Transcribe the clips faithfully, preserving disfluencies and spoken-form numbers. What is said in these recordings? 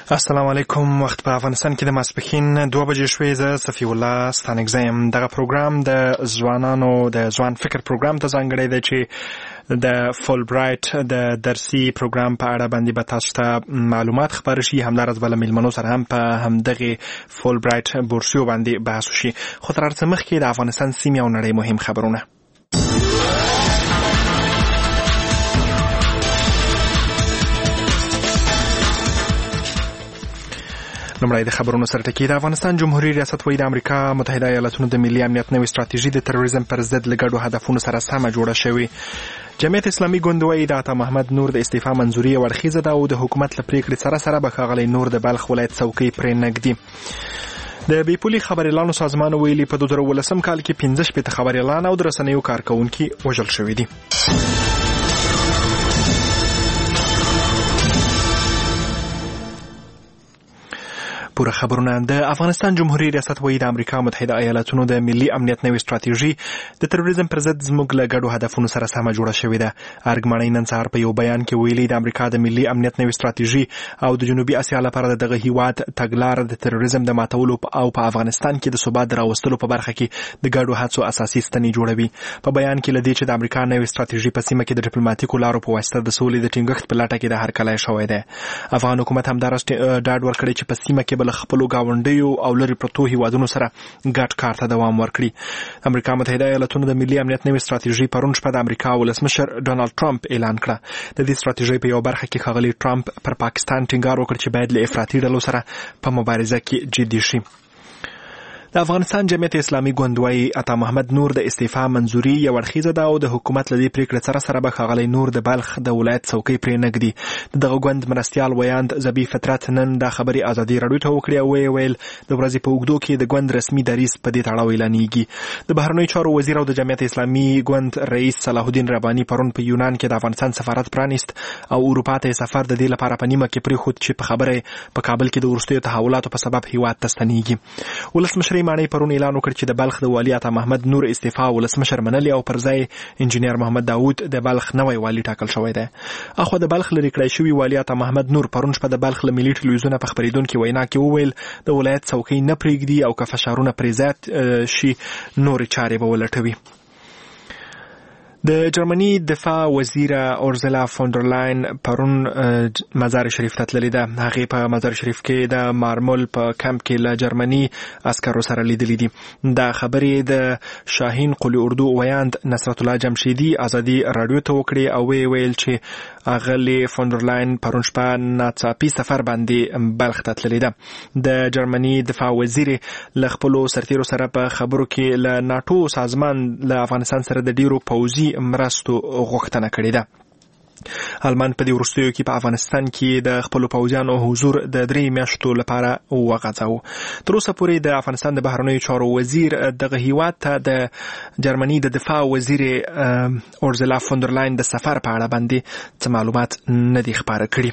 السلام علیکم. وخت په افغانستان کې د ماسپښین دوه بجې شوې. زه صفی الله ستانکزی یم. دغه پروګرام د ځوانانو د ځوان فکر پروګرام ته ځانګړی دی چې د فول برایټ د درسي پروګرام په اړه باندې به تاسو ته معلومات خبر شي. همدارس بل میلمنو سره هم په همدغه فول برایټ بورسیو باندې بحث شي. خو تر هر څه مخکې د افغانستان سیمې او نړۍ مهم خبرونه. لومړی د خبرونو سره ټکی. د افغانستان جمهوریت ریاست وايي د امریکا متحده ایالاتونو د ملي امنیت نوې ستراتیژي د تروریزم پر ضد له ګډو هدفونو سره سمه جوړه شوې. جمعیت اسلامي ګوند وايي د عطا محمد نور د استعفا منظوري ورخیزه ده او د حکومت له پریکړې سره سره به ښاغلی نور د بلخ ولایت څوکۍ پرې نږدي. د بیپولي خبریالانو سازمان ویلي په دوه زره اوولسم کال کې پنځه شپېته خبریالان او د رسنیو کارکونکي وژل شوي دي. پوره خبرونه. د افغانستان جمهوریت ریاست وايي د امریکا متحده ایالاتونو د ملي امنیت نوې ستراتیژي د تروریزم پر ضد زموږ له ګډو هدفونو سره سمه جوړه شوې ده. ارګمنۍ نن سهار په یو بیان کې ویلي د امریکا د ملي امنیت نوې ستراتیژي او د جنوبي اسیا لپاره دغه هیواد تګلاره د تروریزم د ماتولو او په افغانستان کې د ثبات راوستلو په برخه کې د ګډو هڅو اساسي ستنې جوړوي. په بیان کې لدی چې د امریکا نوې ستراتیژي په سیمه کې د ډیپلوماټیکو لارو په واسطه د سولې د ټینګښت په لټه کې د هرکلی شوی دی. افغان حکومت هم درس ډاډ ورکړي چې په سیمه کې بل خپل گاونډیو او لري پرتو هیوادونو سره ګډ کار ته دوام ورکړي. امریکا متحده ایالاتونو د ملي امنیت نوې ستراتیژي پرون شپه د امریکا ولسمشر ډونالد ټرمپ اعلان کړه. د دې ستراتیژۍ په یو برخه کې ښاغلی ټرمپ پر پاکستان ټینګار وکړ چې باید له افراطي ډلو سره په مبارزه کې جدي شي. د افغانستان جمعیت اسلامي ګوند وايي عطا محمد نور د استعفا منظوري یو ورخیزه ده او د حکومت له دې پریکړې سره سره به ښاغلی نور د بلخ د ولایت څوکۍ پرې نږدي. دغه ګوند مرستیال ویاند زبی فطرت نن د خبري ازادي راډیو ته وکړي او ویل د ورځې په اوږدو کې د ګوند رسمي دریځ په دې تړاو اعلانېږي. د بهرنیو چارو وزیر او د جمعیت اسلامي ګوند رئیس صلاح الدین رباني پرون په یونان کې د افغانستان سفارت پرانیست او اروپا ته سفر د دې لپاره په نیمه کې پرېښود چې په خبره په کابل کې د وروستیو تحولاتو په سبب هیواد ته ستنېږي. ولسمشر مانی پرون اعلان وکړ چې د بلخ د والي عطا محمد نور استعفا ولسمشر منلي او پر ځای انجینیر محمد داوود د بلخ نوی والي ټاکل شوی دی. اخو د بلخ لري کړی شوی والي عطا محمد نور پرون شپه د بلخ له ملي ټلویزیون په خبرېدونکو وینا کې وویل د ولایت څوکۍ نه پرېږدي او که فشارونه پرې زیات شي نورې چارې به ولټوي. د جرمني دفاع وزیره اورزلا فونډرلاین پرون مزار شریف ته تللې ده. هغې په مزار شریف کې د مارمول په کمپ کې له جرمني عسکرو سره لیدلې دي. دا خبرې د شاهین قلی اردو ویاند نصرت الله جمشیدي ازادي راډیو ته وکړې او وی ویل چې اغلی فونډرلاین پرون شپه ناڅاپي سفر باندې بلخ ته تللې ده. د جرمني دفاع وزیر له خپلو سرتیرو سره په خبرو کې له ناټو سازمان له افغانستان سره د ډیرو پوځي مرستو غوښتنه کړې ده. آلمان په دې وروستیو کې په افغانستان کې د خپلو پوځیانو حضور د درې میاشتو لپاره وغځاوه. تر اوسه پورې د افغانستان د بهرنیو چارو وزیر دغه هیواد ته د جرمني د دفاع وزیر اورزلا فونډرلاین د سفر په اړه باندې څه معلومات نه دي خپاره کړي.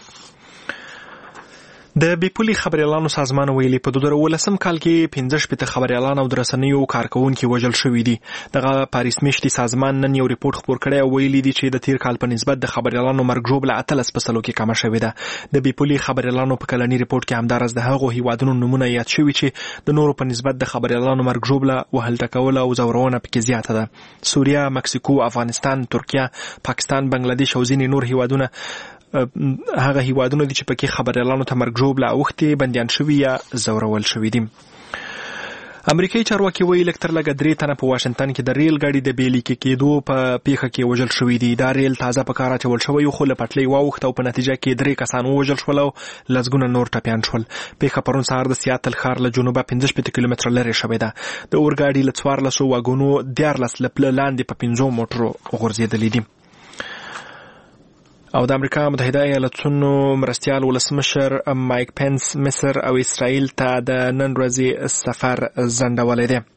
د بیپولي خبریالانو سازمان ویلي په دوه زره اوولسم کال کې پنځه شپېته خبریالان او د رسنیو کارکونکي وژل شوي دي. دغه پاریس میشتي سازمان نن یو ریپورت خپور کړی او ویلي دي چې د تیر کال په نسبت د خبریالانو مرګ ژوبله اتلس په سلو کې کمه شوې ده. د بیپولي خبریالانو په کلني ریپورت کې همدارس د هغو هیوادونو نومونه یاد شوي چې د نورو په نسبت د خبریالانو مرګ ژوبله وهل ټکول او ځورونه پکې زیاته ده. سوریه، مکسیکو، افغانستان، ترکیه، پاکستان، بنگلاديش او ځینې نور هیوادونه هغه هیوادونه دي چې پکې خبریالانو ته مرګ ژوبله اوښتې، بندیان شوي یا ځورول شوي دي. امریکایي چارواکي وایي لږ تر لږه درې تنه په واشنګټن کې د ریل ګاډي د بې لیکې کېدو په پیښه کې وژل شوي دي. دا ریل تازه په کار اچول شوی خو له پټلۍ واوښت او په نتیجه کې درې کسان ووژل شول او لسګونه نور ټپیان شول. پیښه پرون سهار د سیاتل ښار له جنوبه پنځه شپېته کیلومتره لرې شوې ده. د اورګاډي له څوارلسو واګونو دیارلس له پله لاندې په پنځو موټرو غورځېدلي دي. او د امریکا متحده ایالاتونو مرستیال ولسمشر مایک پنس مصر او اسرائیل ته د نن ورځې سفر ځنډولی دی.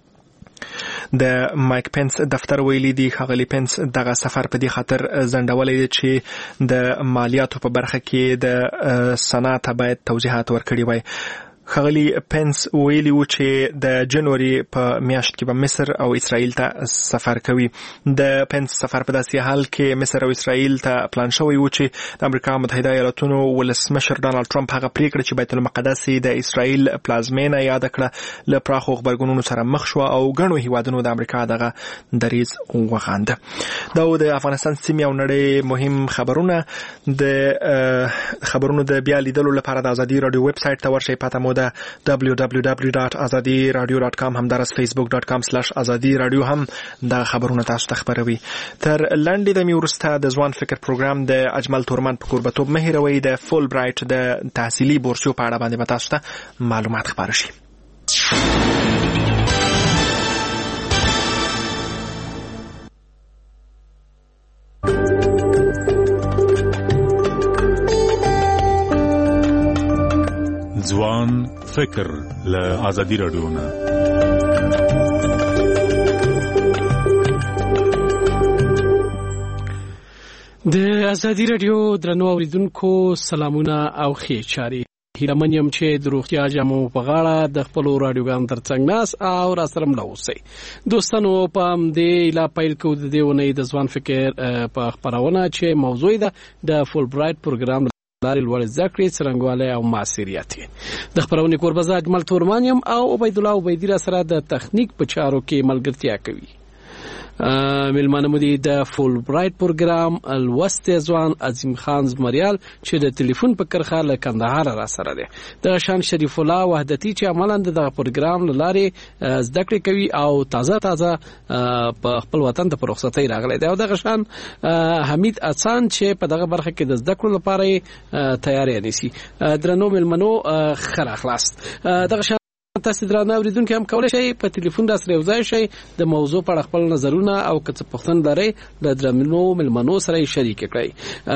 د مایک پنس دفتر ویلي دی ښاغلی پنس دغه سفر په دې خاطر ځنډولی دی چې د مالیاتو په برخه کې د سنا ته باید توضیحات ورکړي وای. ښاغلي پنس ویلي و چې د جنوري په میاشت کې به مصر او اسرائیل ته سفر کوي. د پنس سفر په داسې حال کې مصر او اسرائیل ته پلان شوی و چې د امریکا متحده ایالاتونو ولسمشر ډانلډ ټرمپ هغه پریکړه چې بیت المقدس د اسرائیل پلازمینه یاد کړه له پراخو خبرګونونو سره مخ شو او ګڼو هیوادونو د امریکا دغه دریځ وغانده. دا د افغانستان سیمې او نړۍ مهم خبرونه. د خبرونو د بیا لیدلو لپاره د ازادي رادیو ویب سټ ته ورشئ. پته مو ده دبلیو دبلیو دبلیو ډاټ ازادي رادیو ډاټ کام، همدارس فیسبوک ډاټ کام سلاش ازادي رادیو هم دا خبرونه تاسو ته خبروي. تر لنډې دمې وروسته د ځوان فکر پروګرام د اجمل تورمن په کوربتوب مه هېروئ. د فول برایټ د تحصیلي بورسیو په اړه باندې به تاسو ته معلومات خپاره شي. ځوان فکر له ازادي رادیو نه. د ازادي رادیو درنو اوریدونکو سلامونه او ښې چارې. هیله من یم چې د روغتیا جامو په غاړه د خپل رادیوګان ترڅنګ ناس او را سره مل اوسئ. دوستانو په دې لا پیل کو د دیونې د ځوان فکر په خبرونه چې موضوع ده د فول برایټ پروګرام لارې لوړ زده کړې څرنګوالی او معاصریت. د خبرونې کوربه اجمل تورمان یم او عبید الله عبیدی را سره د تخنیک په چارو کې ملګرتیا کوي. ملمانه مو دي د فول برایټ پروګرام الوست ځوان عظیم خان زمریال چې د ټلیفون په کرخه له کندهار را سره دی. د شان شریف الله وحدتی چې عملاً د پروګرام لارې زده کړې کوي او تازه تازه په خپل وطن ته رخصتۍ راغلی دی. او د شان حمید احسان چې په دغه برخه کې د زده کړو لپاره تیاری نیسي. درنو ملمنو خیر اخلاص. دغه تاسو درانه اوریدونکو هم کولای شئ په ټلیفون را سره یو ځای شئ د موضوع په اړه خپل نظرونه او که څه پوښتنه لرئ د درنو ملمنو سره شریک کړئ.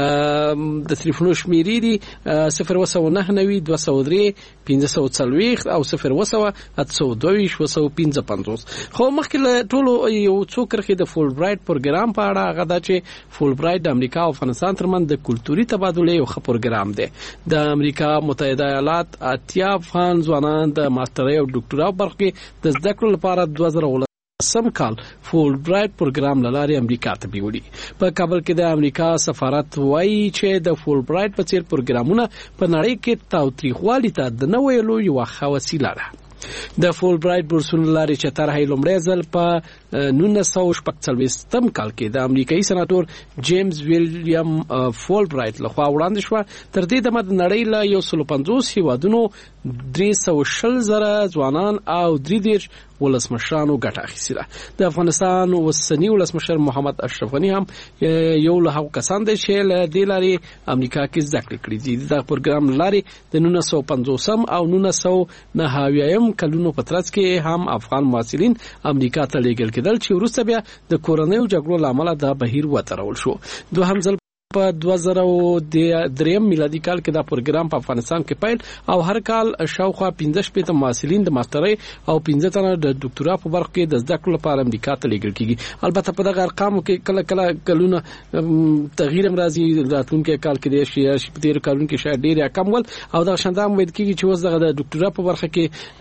د ټلیفون شمیرې دي صفر وسو نه نوي دوه سوه درې پنځه سوه څلوېښت او صفر وسو اته سوه دوه ویشت وسو پنځه پنځوس. خو مخکې له ټولو یو څو کرښې د فول برایټ پروګرام په اړه هغه دا چې فول برایټ د امریکا او افغانستان ترمنځ د کلتوري تبادلې یو ښه پروګرام دی. د امریکا متحده ایالات اتیا افغان ځوانان د ماستر او ډاکټرا برخه کې د زده کړو لپاره دوه زره ولسم کال فول برایټ پروګرام لاره امریکا ته بیولي. په کابل کې د امریکا سفارت وایي چې د فول برایټ په څیر پروګرامونه په نړۍ کې تاوتریخوالي ته د نه ویلو یوه ښه وسیله ده. د فول برایټ بورسونو لارې چې طرحه لومړی ځل په نولس سوه شپږ څلوېښتم کال کې د امریکایي سناتور جیمز ویلیام فول برایټ لخوا وړاندې شوه. تر دې دمه د نړۍ له یو سل پنځوس هیوادونو درې سوه شل زره ځوانان او درې دېرش ولسمشرانو ګټه اخیستې ده. د افغانستان اوسني ولسمشر محمد اشرف غني هم یو له هغو کسان دی چې له دې لارې امریکا کې زده کړې کړې دي. د پروګرام لارې د نولس سوه پنځوسم او نولس سوه نهه اویایم کلونو په ترڅ کې هم افغان محصلین امریکا ته لیږل کېدل چې وروسته بیا د کورنیو جګړو له امله دا بهیر وتړل شو. دوهم ځل په دوه زره دریم میلادي کال کې دا پروګرام په افغانستان کې پیل او هر کال شاوخوا پنځه شپېته محصلین د ماسترۍ او پنځه تنه د ډاکټرا په برخه کې د زده کړو لپاره امریکا ته لیږل کیږي. البته په دغه ارقامو کې کله کله کلونه تغییر هم راځي. راتلونکي کال کې د شي په تیر کلونو کې شاید ډیر کم ول او دا شانده امید کیږي چې اوس دغه د ډاکټرا په برخه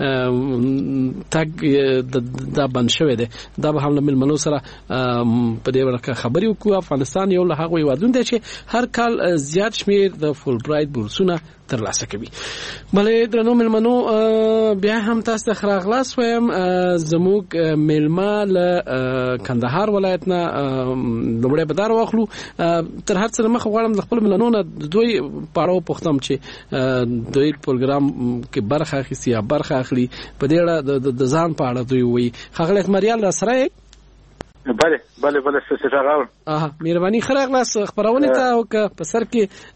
کې تګ دا بند شوی دی. دا به هم له ملمنو سره په دې برخه خبرې وکړو. افغانستان یو له هغو هیوادونو دی چې هر کال زیات شمیر د فول برایټ بورسونه ترلاسه کوي. بلې درنو ملمنو بیا هم تاسو ته خراغلاس وایم. زموږ ملما له کندهار ولایت نه لومړی به دار واخلو. تر هر څه مخه غواړم د خپل ملمنو نه دوی پاړو پوښتم چې دوی پروګرام کې برخه اخیستي یا برخه اخلي په دې اړه د ځان په اړه دوی وایي. ښاغلی مریال را سره بله بله بله څه راغله. اه مهرباني خراغلاس خبرونه ته او که په سر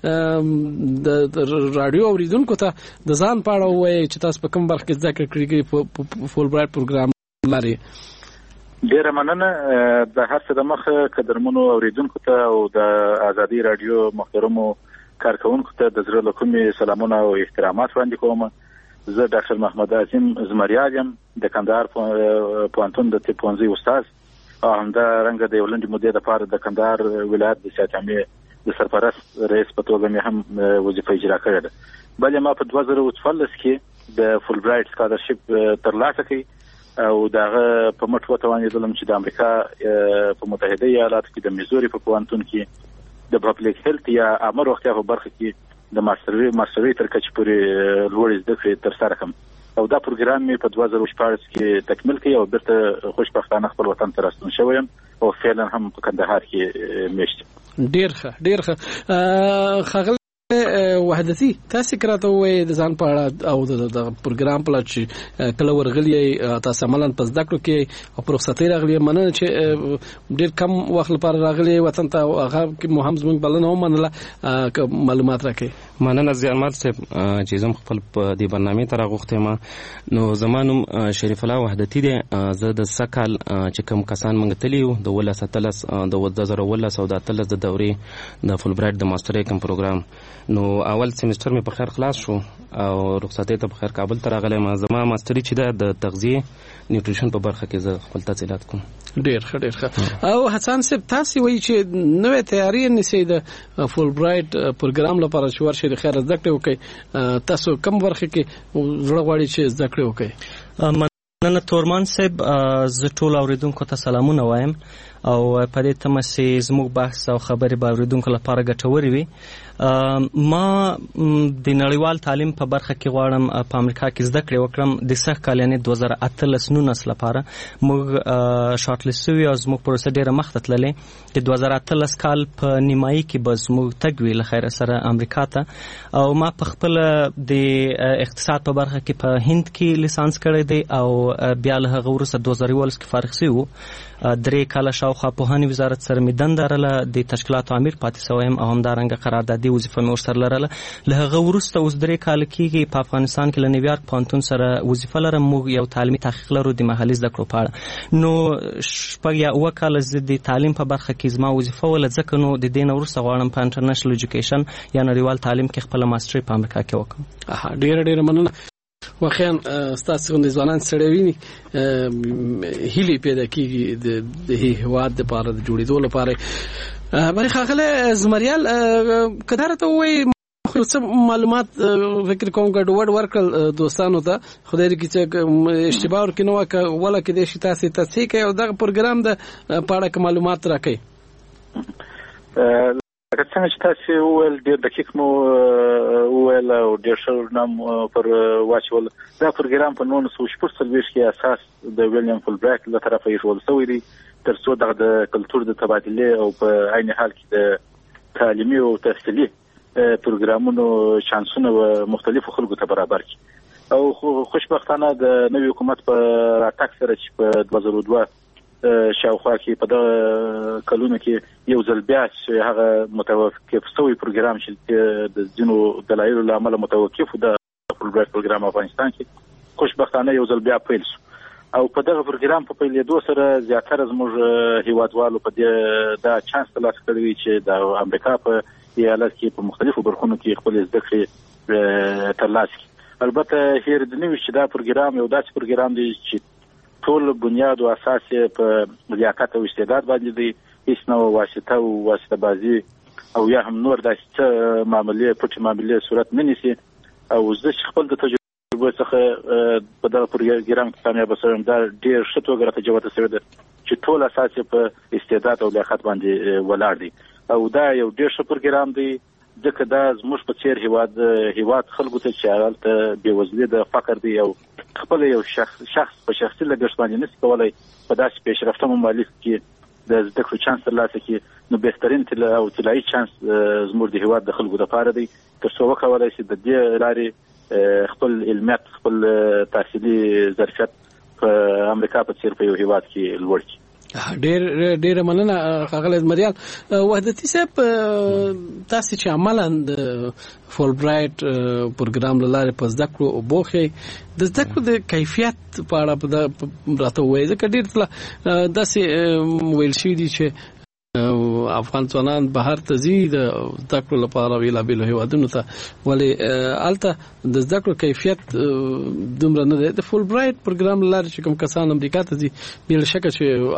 کې د رادیو اوریدونکو ته د ځان پاړه وایي چې تاسو په کوم برخه کې ذکر کړی په فول برایټ پروګرام لري. ډیره مننه د هر څه د مخه قدرمنو اوریدونکو ته او د ازادي رادیو محترمو کارکونکو ته د زړه له کومې سلامونه او احترامات وړاندې کوم. زه ډاکټر محمد عظیم زمریال یم د کندهار پوهنتون د طب پوهنځي استاد او همدا رنګه د یو لنډې مودې لپاره د کندهار ولایت د سیاحت عامې د سرپرست رئیس په توګه مې هم وظیفه اجرا کړې ده. بلې ما په دوه زره څوارلس کې د فول برایټ سکالرشپ ترلاسه کړي او دغه په مټ وتوانېدلم چې د امریکا په متحده ایالاتو کې د میزوري په پوهنتون کې د پبلک هیلث یا عامه روغتیا په برخه کې د ماستري ماستري تر کچې پورې لوړې زده کړې ترسره کړم او دا پروګرام مې په دوه زره شپاړس کې تکمیل کړ او بیرته خوشبختانه خپل وطن ته راستون شوم او فعلا هم په کندهار کې میشت. ډیر ښه ډیر ښه خغل وحدتي تاسو کراته وې د ځان په اړه او د پروګرام په اړه چې کله ورغلی تاسو عملاً په زده کړو کې او پروسته راغلی مننه چې ډیر کم وخت لپاره راغلی وطن ته هغه کې مهم زموږ بلنه ومنله معلومات راکې. مننه زیارمات صاحب چې زم خپل په دې برنامه ته راغوښته ما نو زمانم شریف الله وحدتي دی زه د سکال چې کوم کسان منګ تلیو د ولا ستلس د دوه زره ولس او د تلس د دورې د فول برایټ د ماستر کوم پروګرام نو اول سیمستر مې په خیر خلاص شو او رخصتۍ ته په خیر کابل ته راغلی ما زما ماستري چې د تغذیه نیوټریشن په برخه کې زه خپل تحصیلات کوم. ډیر ښه ډیر ښه. او حسن صاحب تاسو وایي چې نوې تیاری نشي د فول برایټ پروګرام لپاره چې ورشي د خیر زده کړې وکړي تاسو کوم برخه کې زړه غواړي چې زده کړې وکړي؟ مننه تورمان صاحب زه ټول اوریدونکو ته سلامونه وایم او په دې تمه چې زموږ بحث او خبرې به اوریدونکو لپاره ګټورې وي. ما د نړیوال تعلیم په برخه کې غواړم په امریکا کې زده کړې وکړم د سخت کال یعنې دوه زره اتلس نولس لپاره موږ شارټ لیست شوي او زموږ پروسه ډېره مخته تللې د دوه زره اتلس کال په نیمایي کې به زموږ تګ وي له خیره سره امریکا ته او ما په خپله د اقتصاد په برخه کې په هند کې لیسانس کړی دی او بیا له هغه وروسته دوه زره یولس کې فارغ شوی وو. درې کاله شاوخوا پوهنې وزارت سره مې دنده لرله د تشکیلاتو امیر پاتې شوی یم او همدارنګه قراردادي وظیفه مې ورسره لرله. له هغه وروسته اوس درې کاله کېږي په افغانستان کې له نیویارک پوهنتون سره وظیفه لرم. موږ یو تعلیمي تحقیق لرو د محلي زده کړو په اړه. نو شپږ یا اووه کاله زه د تعلیم په برخه کې زما وظیفه وله ځکه نو د دې نه وروسته غواړم په انټرنیشنل ایجوکیشن یا نړیوال تعلیم کې خپله ماسټري په امریکا کې وکړم. ډېره ډېره مننه. واقعا ستاسو غوندې ځوانان سره ویني هیلې پیدا کیږي د هیواد لپاره د جوړېدو لپاره. بری خاغله زمریال کدارته وې خو څه معلومات فکر کوم ګډوډ ورکړل دوستانو ته خدای دې چې اشتباه ورکړي نو ولا کې د شي تاسو تصحیح کوي او دغه پروګرام د پاړه معلومات راکړي. که څنګه چې تاسو وویل ډېر دقیق مو وویل او ډېر ښه نام پر واچول. دا پروګرام په نولس سوه شپږ څلوېښت کې اساس د ویلیام فول برایټ له طرفه ایښودل شوی دی تر څو دغه د کلتور د تبادلې او په عین حال کې د تعلیمي او تحصیلي پروګرامونو چانسونه مختلفو خلکو ته برابر کړي. او خوشبختانه د نوي حکومت په راتګ سره چې په دوه زره دوه شاوخوا کې په دغه کلونو کې یو ځل بیا چې هغه متوقف شوی پروګرام چې د ځینو دلایلو له امله متوقف و د فول برایټ پروګرام افغانستان کې خوشبختانه یو ځل بیا پیل شو او په دغه پروګرام په پیلېدو سره زیاتره زموږ هیوادوالو په دې دا چانس ترلاسه کړی وي چې د امریکا په ایالت کې په مختلفو برخونو کې خپلې زده کړې ترلاسه کړي. البته هیر د نوي چې دا پروګرام یو داسې پروګرام دی چې ټول بنیاد او اساس په لیاقت او استعداد باندې دی. هیڅ نوع واسطه او واسطه بازي او یا هم نور داسې څه معاملې پټې معاملې صورت نه نیسي. او زه چې خپل د تجربه څخه په دغه پروګرام کې کامیابه شوم دا ډېر ښه توګه راته جوته شوې ده چې ټول اساس په استعداد او لیاقت باندې ولاړ دی او دا یو ډېر ښه پروګرام دی ځکه دا زموږ په څېر هیواد هیواد خلکو ته چې هلته بېوزلي د فقر دی او خپل یو شخص شخص په شخصي لګښت باندې نشي کولی په داسې پیشرفته ممالک کې د زده کړو چانس ترلاسه کړي نو بهترین او طلایي چانس زموږ د هیواد د خلکو دپاره دی تر څو وکولی شي د دې لارې خپل علمیت خپل تحصیلي ظرفیت په امریکا په څېر په یو هیواد کې لوړ کړي. ډېر ډېر مننه ښاغلی زمریال. وحدتي صاحب تاسو چې عملاً د فول برایټ پروګرام له لارې په زده کړو وبوښئ د زده کړو د کیفیت په اړه راته ووایئ ځکه ډېر داسې ویل شوي دي چې افغان ځوانان بهر ته ځي د زده کړو لپاره بېلابېلو هېوادونو ته ولې هلته د زده کړو کیفیت دومره نه دی. د فول برایټ پروګرام له لارې چې کوم کسان امریکا ته ځي بېله شکه چې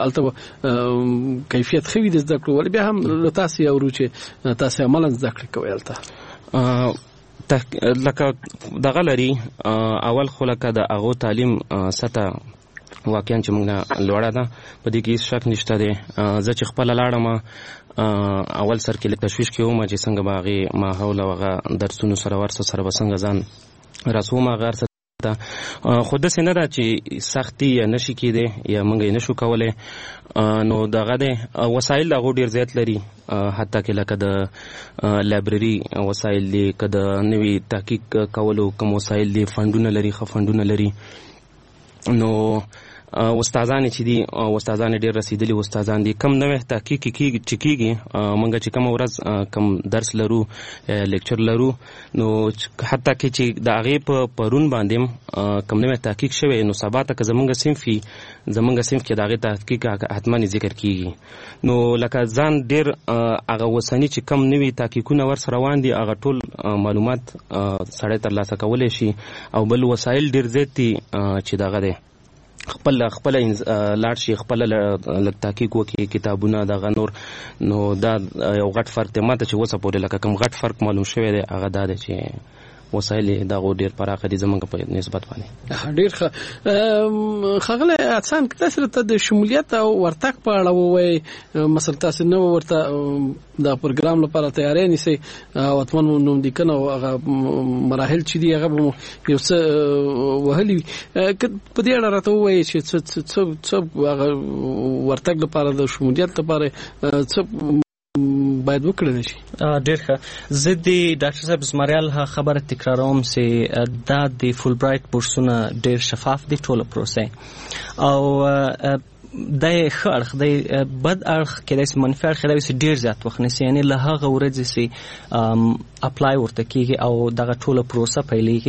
هلته کیفیت ښه وي د زده کړو ولې بیا هم له تاسې اورو چې تاسې عملاً زده کړې کوئ هلته. لکه دغه لري اول خو لکه د هغو تعلیم سطح واقعا چې موږ لوړه ده په دې کې هیڅ شک نشته دی. زه چې خپله لاړم اول سر کې لږ تشویش کې وم چې څنګه به هغې ماحول او هغه درسونو سره ورسه سره به څنګه ځان رسوم هغه هر څه ته، خو داسې نه ده چې سختي یا نشي کېدی یا موږ یې نشو کولی. نو دغه دی وسایل د هغو ډېر زیات لري، حتی کې لکه د لایبرري وسایل دي، که د نوي تحقیق کولو کوم وسایل دي، فنډونه لري، ښه فنډونه لري. نو استادان چې دي استادان ډېر رسیدلي استادان دي. کم نوې تحقیق کېږي چې کېږي موږ چې کومه ورځ کم درس لرو لیکچر لرو، نو حتی کې چې د هغې په پرون باندې کم نوې تحقیق شوی، نو سبا ته که زموږ صنف وي زموږ صنف کې د هغې تحقیق حتما ذکر کېږي. نو لکه ځان ډېر هغه اوسني چې کم نوي تحقیقونه ورسره روان دي هغه ټول معلومات سړی ترلاسه کولی شي. او بل وسایل ډېر زیات دي چې دغه دی خپل خپل لاړ شي، خپل لږ تحقیق وکړي، کتابونه دغه نور. نو دا یو غټ فرق دی ماته چې اوسه پورې لکه کوم غټ فرق معلوم شوی دی هغه دا دی چې وسایل دغه ډېر پراخه دي زموږ په نسبت باندې. ډېر ښه. ښاغلی حسن که تاسو راته د شمولیت او ورتګ په اړه ووایئ، مثلا تاسو نه ورته د پروګرام لپاره تیاری نیسئ او حتما مو نوملیکنه او هغه مراحل چې دي هغه به مو یو څه وهلي وي. په دې اړه راته ووایئ چې څه هغه ورتګ لپاره د شمولیت لپاره څه باید وکړل شي. ډېر ښه. زه د ډاکټر صاحب زمریال خبره تکراروم چې دا د فول برایټ بورسونه ډېر شفاف دي ټوله پروسه، او دا ښه اړخ دی. بد اړخ کېدای شي منفي اړخ کېدای شي ډېر زیات وخت نیسي، یعنې له هغه ورځې چې اپلای ورته کېږي او دغه ټوله پروسه پیلېږي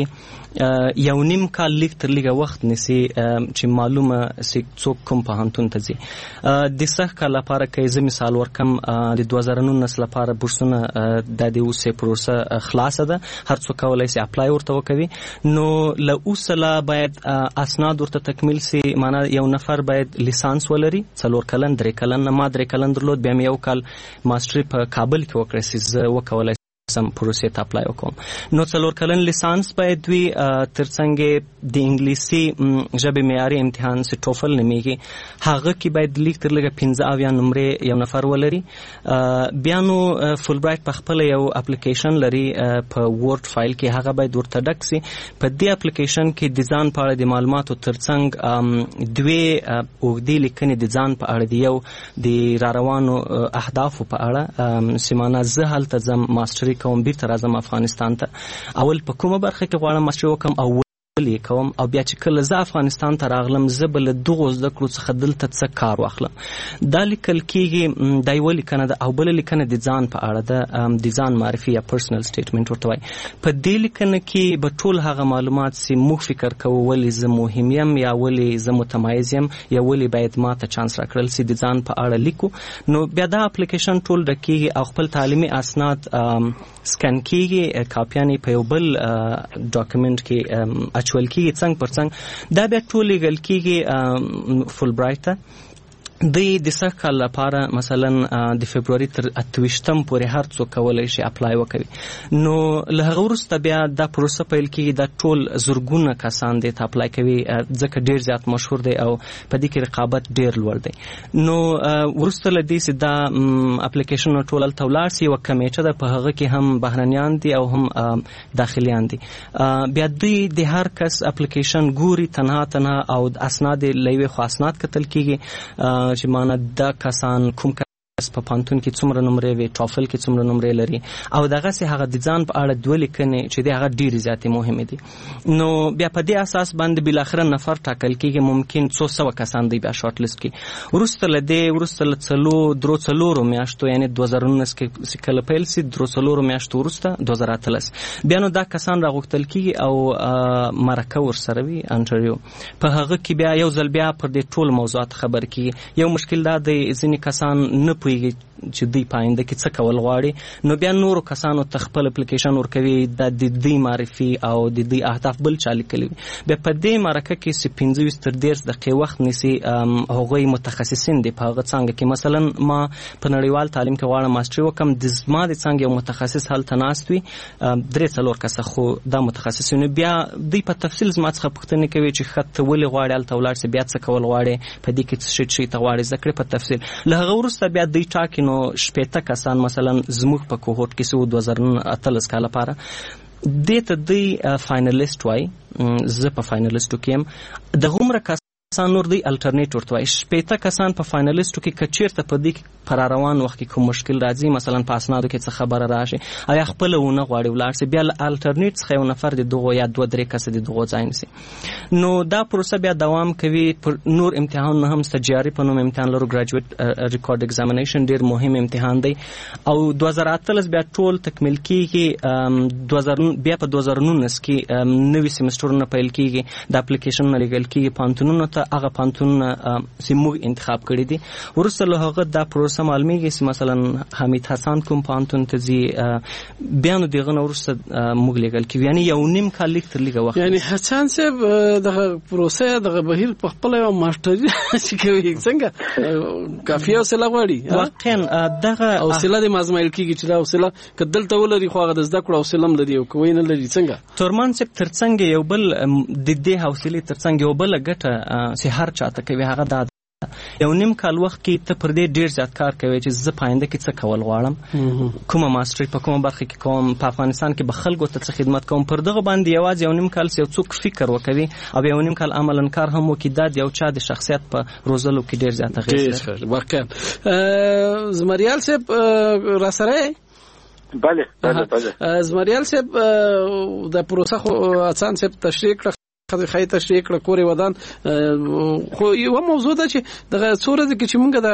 یو نیم کال لیک تر لیګه وخت نیسي چې معلومه سي څوک کوم پوهنتون ته ځي. د سږ کال لپاره که زه مثال ورکم د دوه زره نولس لپاره بورسونه د دې اوسې پروسه خلاصه ده، هر څوک کولی سي اپلای ورته وکوي. نو له اوسه لا باید اسناد ورته تکمیل سي، معنا یو نفر باید لیسانس ولري څلور کلن درې کلن، ما درې کلن درلود، بیا مې یو کال ماسټري په کابل کې وکړی چې زه وکولی سم پروسې ته اپلای وکوم. نو څلور کلن لیسانس باید وي، ترڅنګ د انګلیسي ژبې معیاري امتحان چې ټوفل نومیږي هغه کې باید لیک تر لږه پنځه اویا نمرې یو نفر ولري. بیا نو فول برایټ په خپله یو اپلیکیشن لري په ورډ فایل کې، هغه باید ورته ډک سي. په دې اپلیکیشن کې د ځان په اړه د معلوماتو ترڅنګ دوې اوږدې لیکنې د ځان په اړه دي، یو د راروانو اهدافو په اړه چې معنا زه هلته ځم ماسټري کوم، بیرته راځم افغانستان ته، اول په کومه برخه کې غواړم ماسټري وکړم او ولې کوم، او بیا چې کله زه افغانستان ته راغلم زه به له دغو زده کړو څخه دلته څه کار واخلم. دا لیکل کېږي، دا یوه لیکنه ده. او بله لیکنه د ځان په اړه ده، د ځان معرفي یا پرسنل سټیټمنټ ورته وایي. په دې لیکنه کې به ټول هغه معلومات چې موږ فکر کوو ولې زه مهم یم یا ولې زه متمایز یم یا ولې باید ما ته چانس راکړل سي د ځان په اړه لیکو. نو بیا دا اپلیکیشن ټول ډکېږي او خپل تعلیمي اسناد سکن کېږي، کاپیانې په یو بل ډاکومنټ کې اچول کېږي څنګ پر څنګ. دا بیا ټول لیږل کېږي فول برایټ ته. د د سږ کال لپاره مثلا د فبروري تر اته ویشتم پورې هر څوک کولی شي اپلای وکوي. نو له هغه وروسته بیا دا پروسه پیل کېږي، دا ټول زرګونه کسان دې ته اپلای کوي ځکه ډېر زیات مشهور دی او په دې کې رقابت ډېر لوړ دی. نو وروسته له دې چې دا اپلیکیشنونه ټول هلته ولاړ سي، یوه کمیټه ده په هغه کې هم بهرنیان دي او هم داخلیان دي. بیا دوی د هر کس اپلیکیشن ګوري تنها تنها او اسناد له یوې خوا اسناد کتل کېږي چې معنا دا کسان کوم کس په پانتون کې څومره نمرې وي، ټافل کې څومره نمرې لري، او دغسې هغه د ځان په اړه دوه لیکنې چې دی هغه ډېرې زیاتې مهمې دي. نو بیا په دې اساس باندې بالاخره نفر ټاکل کېږي، ممکن څو سوه کسان دی بیا شارټ لیست کړي. وروسته له دې وروسته له څلو درو څلورو میاشتو یعنې دوه زره نولس کې کله پیل سي، درو څلورو میاشتو وروسته دوه زره اتلس بیا نو دا کسان راغوښتل کېږي او مرکه ورسره وي انټرویو. په هغه کې بیا یو ځل بیا پر دې ټول موضوعات خبر کېږي. یو مشکل دا دی ځینې کسان نه پوهېږي چې دوی په آینده کې څه کول غواړي، نو بیا نورو کسانو ته خپل اپلیکیشن ورکوي د دوی معرفي او د دوی اهداف بل چا لیکلي وي. بیا په دې مرکه کې چې پنځه ویشت تر دېرش دقیقې وخت نیسي هغوی متخصصین دي په هغه څانګه کې. مثلا ما په نړیوال تعلیم کې غواړم ماسټري وکړم، د زما د څانګې یو متخصص هلته ناست وي، درې څلور کسه خو دا متخصصین، بیا دوی په تفصیل زما څخه پوښتنې کوي چې ښه ته ولې غواړې هلته ولاړ سې، بیا څه کول غواړې، په دې کې څه شی ته غواړې زده کړې په تفصیل. له هغه وروسته بیا دوی ټاکي نو شپېته کسان مثلا زموږ په کوهوټ کې څه دوه زره اتلس کال لپاره دې ته دوی فاینلیسټ وایي، زه په فاینلیسټو کې یم. د هومره کسان نور دوی الټرنیټ ورته وایي. شپېته کسان په فاینلیسټو کې که چېرته په دې کې په راروان وخت کې کوم مشکل راځي، مثلا په اسنادو کې څه خبره راشي او یا خپله ونه غواړي ولاړ سي، بیا له الټرنیټ څخه یو نفر د دغو یا دوه درې کسه د دغو ځای نیسي. نو دا پروسه بیا دوام کوي. پر نور امتحانونه هم سته، جاري په نوم امتحان لرو، ګراجویټ ریکارډ ایگزامینیشن، ډېر مهم امتحان دی. او دوه زره اتلس بیا ټول تکمیل کېږي. بیا په دوه زره نولس کې نوي سیمسټرونه پیل کېږي، د اپلیکیشنونه لیږل کېږي پوهنتونونو ته، هغه پوهنتونونه چې موږ انتخاب کړي دي. وروسته له هغه دا پروسه معلومیږي چې مثلا حمید حسن کوم پوهنتون ته ځي، بیا نو دغه نه وروسته موږ لیږل کېږو، یعنې یو نیم کال لیک تر لیږه وخت. یعنې حسن صاحب دغه پروسه دغه بهیر په خپله یوه ماسټري چې کوي څنګه کافي حوصله غواړي؟ واقعا دغه حوصله دې مازمایل کېږي چې دا حوصله که دلته ولري خو هغه د زده کړو حوصله هم لري او که وی نه لري څنګه؟ تورمان صاحب تر څنګ یو بل د دې حوصلې تر څنګ یو بله ګټه چې هر چاته کوي هغه دا یو نیم کال وخت کې ته پر دې ډېر زیات کار کوي چې زه په آینده کې څه کول غواړم، کومه ماسټري په کومه برخه کې کوم، په افغانستان کې به خلکو ته څه خدمت کوم. پر دغه باندې یوازې یو نیم کال یو څوک فکر وکوي او یو نیم کال عملاً کار هم وکړي، دا د یو چا د شخصیت په روزلو کې ډېر زیات اغېز لري. واقعا زمریال صاحب را سره؟ بله بله بله زمریال صاحب د پروسه خو حسن صاحب تشریح کړه، خدای تشریح کړه کورې ودان، خو یو موضوع ده چې دغه څو ورځې کې چې موږ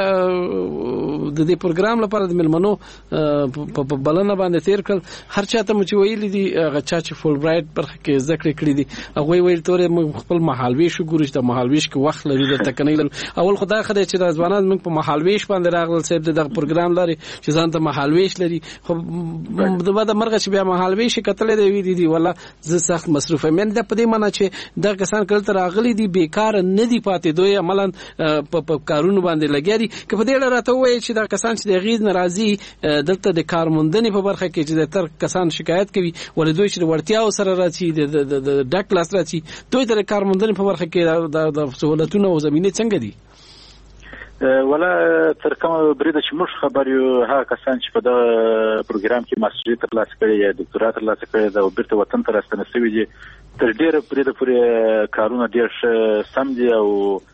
د د دې پروګرام لپاره د مېلمنو په بلنه باندې تیر کړل، هر چا ته مو چې ویلي دي هغه چا چې فول برایټ برخه کې زده کړې کړي دي هغوی ویل تورې موږ خپل مهالویش وګورو چې د مهالویش کې وخت لري دلته که نه لرو. اول خو دا ښه دی چې دا ځوانان موږ په مهالویش باندې راغلل، صاحب د دغه پروګرام لري چې ځان ته مهالویش لري، خو د بعده مرغه چې بیا مهالویش یې کتلی دی ویلي دي والله زه سخت مصروف یم. یعنې دا په دې معنی چې دا کسان کله تر راغلي دي بیکاره نه دي پاتې، دوی عملاً په کارونو باندې لګیا دي. که په دې اړه راته ووایي چې دا کسان چې د هغې نه راځي دلته د کارموندنې په برخه کې چې د تر کسان شکایت کوي، ولې دوی چې د وړتیاو سره راځي د ډک لاس راځي، دوی ته د کارموندنې په برخه کې د سهولتونو او زمینې څنګه دي؟ ولا تر کومه بریده چې موږ خبر یو هغه کسان چې په دغه پروګرام کې ماسټري ترلاسه کړي یا ډاکټرا ترلاسه کړي دا بیرته وطن ته راستنه شوي دي، تر ډېره بریده پورې کارونه ډېر ښه سم دي او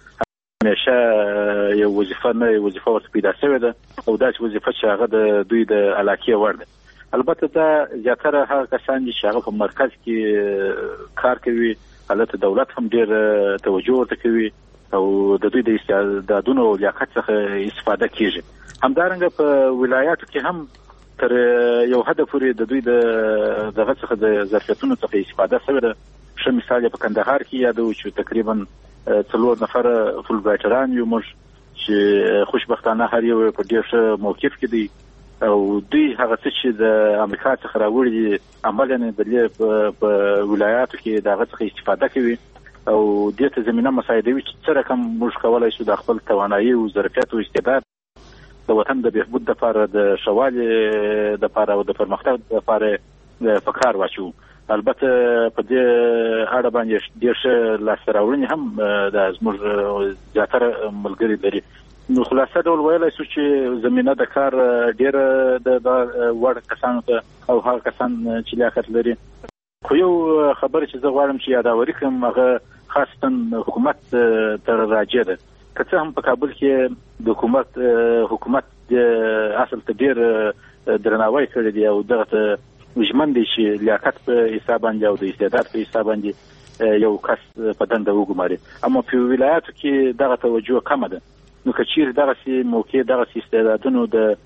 همیشه یو وظیفه نه یو وظیفه ورته پیدا شوې ده او دا چې وظیفه چې هغه د دوی د علاقې وړ ده. البته دا زیاتره هغه کسان دي چې هغه په مرکز کې کار کوي، هلته دولت هم ډېر توجه ورته کوي او د دوی د استعدادونو او لیاقت څخه استفاده کیږي. همدارنګه په ولایاتو کې هم تر یو حد پورې د دوی د دغه څخه د ظرفیتونو څخه استفاده شوې ده. ښه مثال یې په کندهار کې یادوو چې تقریبا څلور نفره فول برایټران یو موږ چې خوشبختانه هر یو په ډېر ښه موقف کې دی او دوی هغه څه چې د امریکا څخه راوړي دي عملاً د دې په ولایاتو کې د هغه څخه استفاده کوي او دې ته زمینه مساعدوي چې څه رقم موږ کولی شو د خپل توانایي او ظرفیت او استعداد د وطن د بهبود دپاره د ښه والي دپاره او د پرمختګ دپاره په کار واچو. البته په دې اړه باندې ډېر ښه لاسته راوړنې هم د زموږ زیاتره ملګري لري. نو خلاصه ډول ویلی شو چې زمینه د کار ډېره د وړ کسانو ته او هغه کسان چې لیاقت لري. خو یو خبره چې زه غواړم چې یاداوري کړم هغه خاصتا حکومت ته راجع ده. که څه هم په کابل کې د حکومت حکومت اصل ته ډېر درناوی کړی دی او دغه ته ژمن دی چې لیاقت په حساب باندې او د استعداد په حساب باندې یو کس په دنده وګماري، اما په ولایاتو کې دغه توجه کمه ده. نو که چیرې دغسې موقع دغسې استعدادونو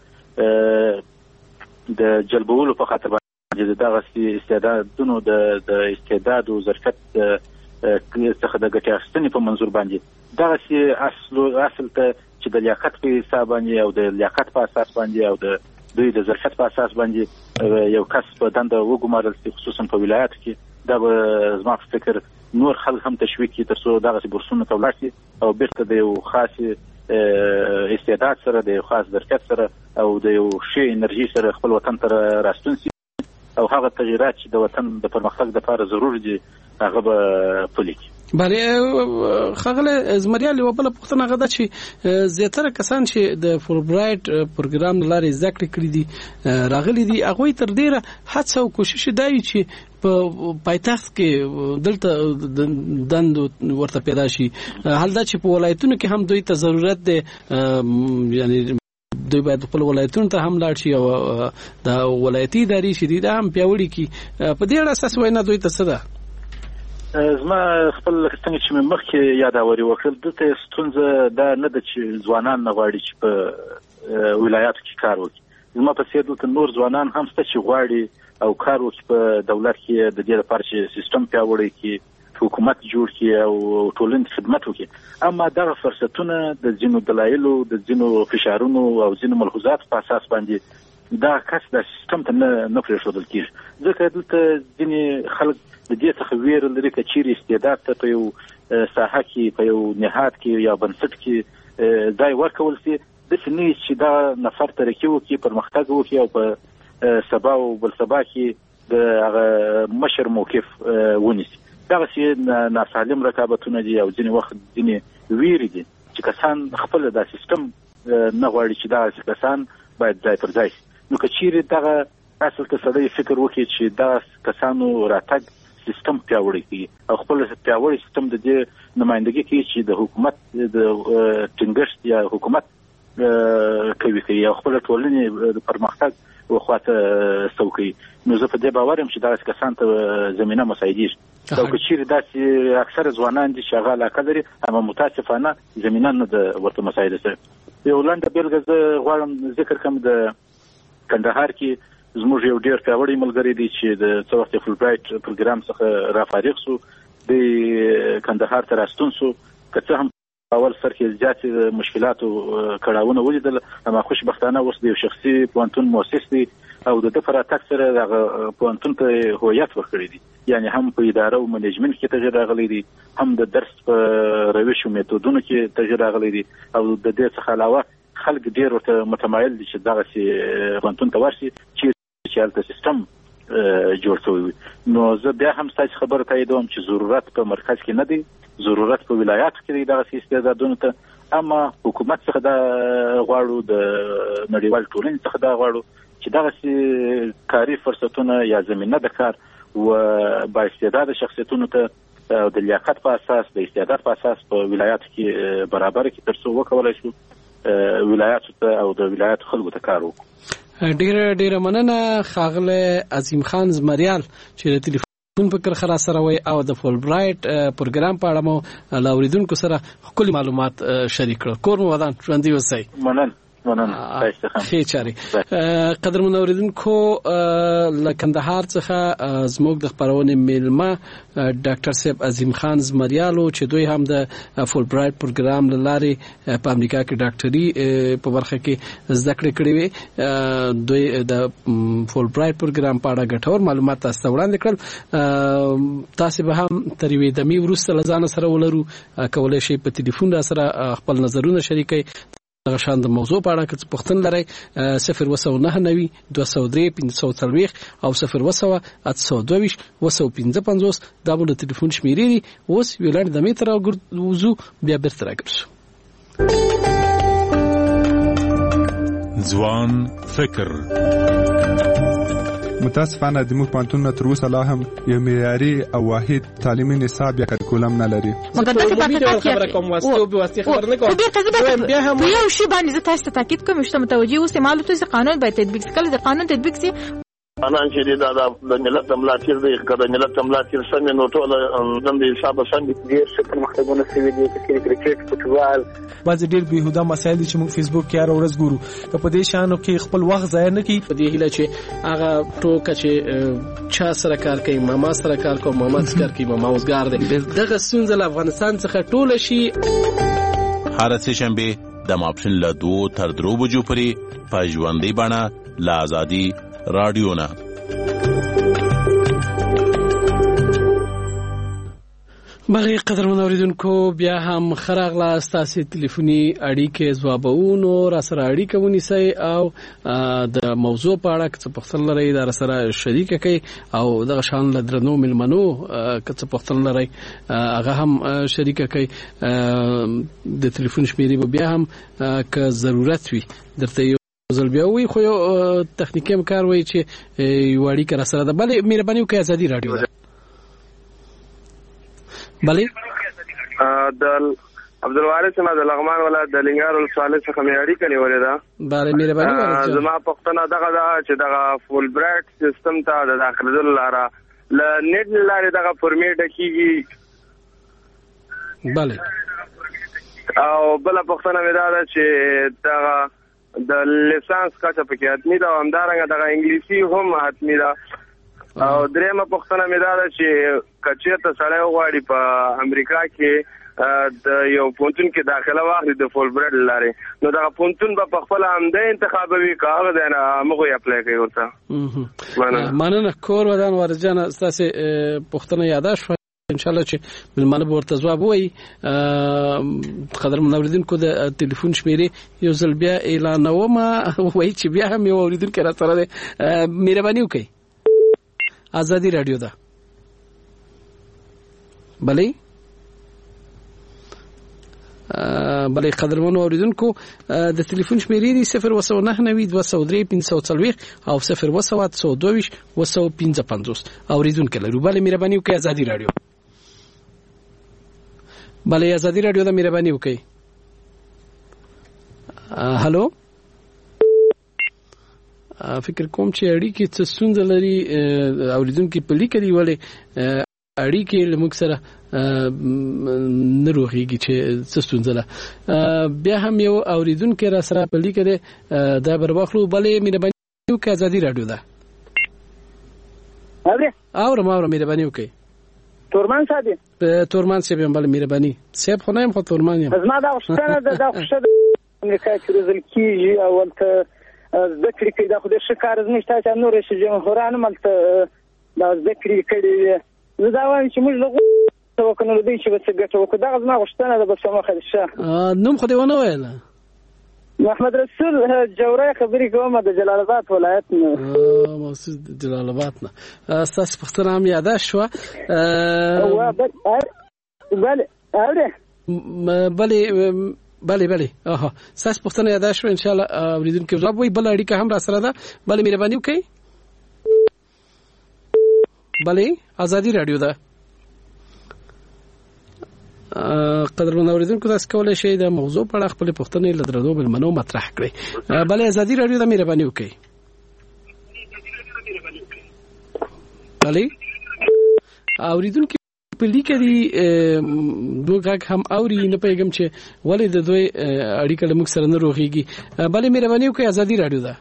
د د جلبولو په خاطر باندې دغسې استعدادونو د د استعداد او ظرفیت څخه د ګټې اخیستنې په منظور باندې دغسې اصل اصل ته چې د لیاقت په حساب باندې او د لیاقت په اساس باندې او د دوی د ظرفیت په اساس باندې یو کس په دنده وګمارل شي، خصوصا په ولایاتو کې. دا به زما په فکر نور خلک هم تشویق کړي تر څو دغسې بورسونو ته ولاړ شي او بیرته د یو خاص استعداد سره، د یو خاص ظرفیت سره او د یو ښې انرژي سره خپل وطن ته راستون شي او هغه تغییرات چې د وطن د پرمختګ لپاره ضروري دي هغه به پلي کړي. بله ښاغلی زمریال، یوه بله پوښتنه هغه ده چې زیاتره کسان چې د فولبرایټ پروګرام له لارې زده کړې کړي دي راغلي دي، هغوی تر ډېره هڅه او کوشش دا وي چې په پایتخت کې دلته دندو ورته پیدا شي. حال دا چې په ولایتونو کې هم دوی ته ضرورت دی، یعنی دوی باید خپل ولایتونو ته هم لاړ شي او د ولایتي ادارې چې دي دا هم پیاوړي کړي. په دې اړه ستاسو وینا دوی ته څه ده؟ زما خپل لکه څنګه چې مې مخکې یاداوري وکړل، دلته ستونزه دا نه ده چې ځوانان نه غواړي چې په ولایاتو کې کار وکړي. زما په څېر دلته نور ځوانان هم شته چې غواړي او کار وکړي په دولت کې، د دې لپاره چې سیستم پیاوړی کړي، حکومت جوړ کړي او ټولنې خدمت وکړي. اما دغه فرصتونه د ځینو دلایلو، د ځینو فشارونو او ځینو ملحوظاتو په اساس باندې دا کس د سیستم ته نه نه پرېښودل کېږي. ځکه دلته ځینې خلک د دې څخه ویره لري که چیرې استعداد ته په یو ساحه کې، په یو نهاد کې یا بنسټ کې ځای ورکول شي، داسې نه وي چې دا نفر ترقي وکړي، پرمختګ وکړي او په سبا او بل سبا کې د هغه مشر موقف ونیسي. دغسې ناسالم رقابتونه دي او ځینې وخت ځینې ویرې دي چې کسان خپل دا سیستم نه غواړي چې دغسې کسان باید ځای پر ځای شي. نو که چیرې دغه اصل که سړی فکر وکړي چې دغه کسانو راتګ سیستم پیاوړی کوي او خپل پیاوړی سیستم د دې نمائندګي کوي چې د حکومت د ټینګښت یا حکومت کوي کوي او خپل ټولنې د پرمختګ وخواته سوکي، نو زه په دې باور یم چې دا کسان ته زمينه مساعدېږي. او که چیرې داسې اکثره ځوانان دي چې هغه علاقه لري، اما متاسفانه زمينه نه ده ورته مساعده شوې. یو لنډه بېلګه زه غواړم ذکر کړم، د کندهار کې زموږ یو ډېر پیاوړی ملګری دی چې د څه وخت فولبرایټ پروګرام څخه را فارغ شو، د کندهار ته راستون شو. که څه هم اول سر کې زیاتې مشکلاتو کړاوونه ولیدل، اما خوشبختانه اوس د یو شخصي پوهنتون مؤسس دی او د ده په راتګ سره دغه پوهنتون ته هویت ورکړی دی، یعنې هم په اداره او منیجمنټ کې تغیر راغلی دی، هم د درس په روش او میتودونو کې تغیر راغلی دی او د دې څخه علاوه خلک ډېر ورته متمایل دي چې دغسې پوهنتون ته ورشي چې چې هلته سیستم جوړ شوی وي. نو زه بیا هم ستاسې خبره تاییدوم چې ضرورت په مرکز کې نه دی، ضرورت په ولایاتو کې دی دغسې استعدادونو ته. اما حکومت څخه دا غواړو، د نړیوال ټولنې څخه دا غواړو چې دغسې کاري فرصتونه یا زمینه د کار و با استعداد شخصیتونو ته د لیاقت په اساس، د استعداد په اساس په ولایاتو کې برابر کړي تر څو وکولای شو ولایاتو ته او د ولایاتو خلکو ته کار وکړو. ډیره ډیره مننه ښاغلی عظیم خان زمریال چې د ټلیفون په کرښه را سره وی او د فولبرایټ پروګرام په اړه مو له اوریدونکو سره ښکلي معلومات شریک کړل. کور مو ودان، ژوندي اوسئ. مننه مننه. ښې چارې. قدرمنو اوریدونکو، له کندهار څخه زموږ د خپرونې میلمه ډاکټر صاحب عظیم خان زمریالو چې دوی هم د فولبرایټ پروګرام له لارې په امریکا کې ډاکټري په برخه کې زده کړې کړې وې. دوی د فولبرایټ پروګرام په اړه ګټور معلومات تاسو ته وړاندې کړل. تاسو به هم تر یوې دمې وروسته له ځانه سره ولرو، کولی شئ په ټلیفون را سره خپل نظرونه شریکئ. دغه شان د موضوع په اړه که څه پوښتنه لرئ، صفر اووه سوه نهه نوي دوه سوه درې پنځه سوه څلوېښت او صفر اووه سوه اته سوه دوه ویشت اووه سوه پنځه پنځوس دا مو د ټلیفون شمېرې دي. اوس یوې لنډې دمې ته راوځو، بیا بېرته راګرځو. ځوان فکر. متاسفانه د موږ پوهنتونونه تر اوسه لا هم یو معیاري او واحد تعلیمي نصاب یا کریکولم نه لري. مګر دغه خبره کوم واسطه به واسطه خبر نه کوم. بیا هم یو شی باندې زه تاسو ته تاکید کوم چې متوجي اوسه معلومات قانون باید تطبیق کړي. د قانون تطبیق سي انان چې دا د ملت ملاتړ دی کله ملت ملاتړ سم نو ټول د دې حساب سم دي ډیر څه پرمختګونه شوي دي چې کرکټ فوټبال بعض ډیر بهوده مسایل چې موږ فیسبوک کې هر ورځ ګورو که په دې شانو کې خپل وخت ضایع نه کړي په دې هیله چې هغه ټوکه چې چا سره کار کوي ماما سره کار کوي ماما سره کار کوي ماما اوسګار دی دغه ستونزه له افغانستان څخه ټول شي. هر څه شنبه د ماپښین له دوه تر درو بجو پورې په ژوندۍ بڼه له ازادي رادیو نه. بغیر قدرمن اوریدونکو بیا هم خراغله ستاسو ټلیفوني اړیکې ځوابونو را سره اړیکه ونیسئ او د موضوع په اړه څه پوښتنه لرئ دا سره شریک کړئ او دغه شان له درنو ملمنو څه پوښتنه لرئ هغه هم شریک کړئ. د ټلیفون شمیرې به بیا هم که ضرورت وي درته زل بیا وی خو یو تخنیکی کار وای چې یو اړیکه را سره ده. بلې مهرباني وکړئ ازادي رادیو ده. بلې د عبدالوارث نه د لغمان ولایت د لنګار ولسوالۍ څخه مې اړیکه نیولې ده. بله مهرباني وکړئ. زما پوښتنه دغه ده چې دغه فول برایډ سیستم ته د داخلېدلو لاره له نیټ له لارې دغه فورمې ډکېږي. بله او بله پوښتنه مې دا ده چې دغه د لیسانس کچه پکې حتمي ده او همدارنګه دغه انګلیسي هم حتمي ده. او درېمه پوښتنه مې دا ده چې که چېرته سړی وغواړي په امریکا کې د یو پوهنتون کې داخله واخلي د فول برایډ له لارې نو دغه پوهنتون به په خپله همدی انتخابوي که هغه دی نه همغوی اپلای کوي ورته. مننه. کور ودان وارجانه ستاسې پوښتنه یاده شوه انشاءالله چې ملمانه به ورته ځواب ووایي. قدرمن اوریدونکو د ټلیفون شمیرې یو ځل بیا اعلانوم وایي چې بیا هم یو اوریدونکی را سره دی. مهرباني وکړئ ازادي رادیو ده. بلې بلې قدرمن اوریدونکو د ټلیفون شمیرې دی صفر وسو نه نوي دوه سو درې پنځه سو څلوېښت او صفر وسو اته سو دوه ویشت وسو پنځه پنځوس اوریدونکو لرو. بلې مهرباني وکړئ ازادي رادیو. بلې ازادي رادیو ده مهرباني وکړئ. هالو فکر کوم چې اړیکې څه ستونزه لري اوریدونکو په لیکه دی ولې اړیکې له موږ سره نه روغېږي چې څه ستونزه ده. بیا هم یو اوریدونکی را سره په لیکه دی دا بر واخلو. بلې مهرباني وکړئ ازادي رادیو ده. اورم اورم مهرباني وکړئ. تورمان صاحب تورمان صاحب هم بلې مهرباني صاحب خو نه یم خو تورمان یم. زما دا غوښتنه ده دا غوښتنه امریکا چې روزل کېږي او ولته زده کړې کوي دا خو د ښه کار نشته چې نور رئیس جمهوران ملته دا زده کړې کړي. زه دا وایم چې موږ له وکنو دوی چې به څه ګټه وکړو. دغه زما غوښتنه ده. بس مخه شه نوم خو دې ونه ویله. محمد رسول جوړه خبرې کوم د جلال آباد ولایت نه. موسود جلال آباد نه. ستاسو پوښتنه هم یاده شوه. بله اوره بلې بله بله اها ساس پوښتنه یاد شو ان شاء الله اوریدونکو جواب وي. بل اړیکه هم را سره ده. بله مهرباني وکړئ. بله ازادي رادیو ده. قدرمن اوریدونکو تاسو کولای شئ د موضوع په اړه خپل پوښتنې له درنو ملمنو مطرح کړئ. بله ازادي رادیو ده مهرباني وکړئ. بله اوریدونکو په لیکه دی دوه غږ هم اوري نه پیغام چې ولې د دوی اړیکه له موږ سره نه روغېږي. بلې مهرباني وکړئ ازادي رادیو ده.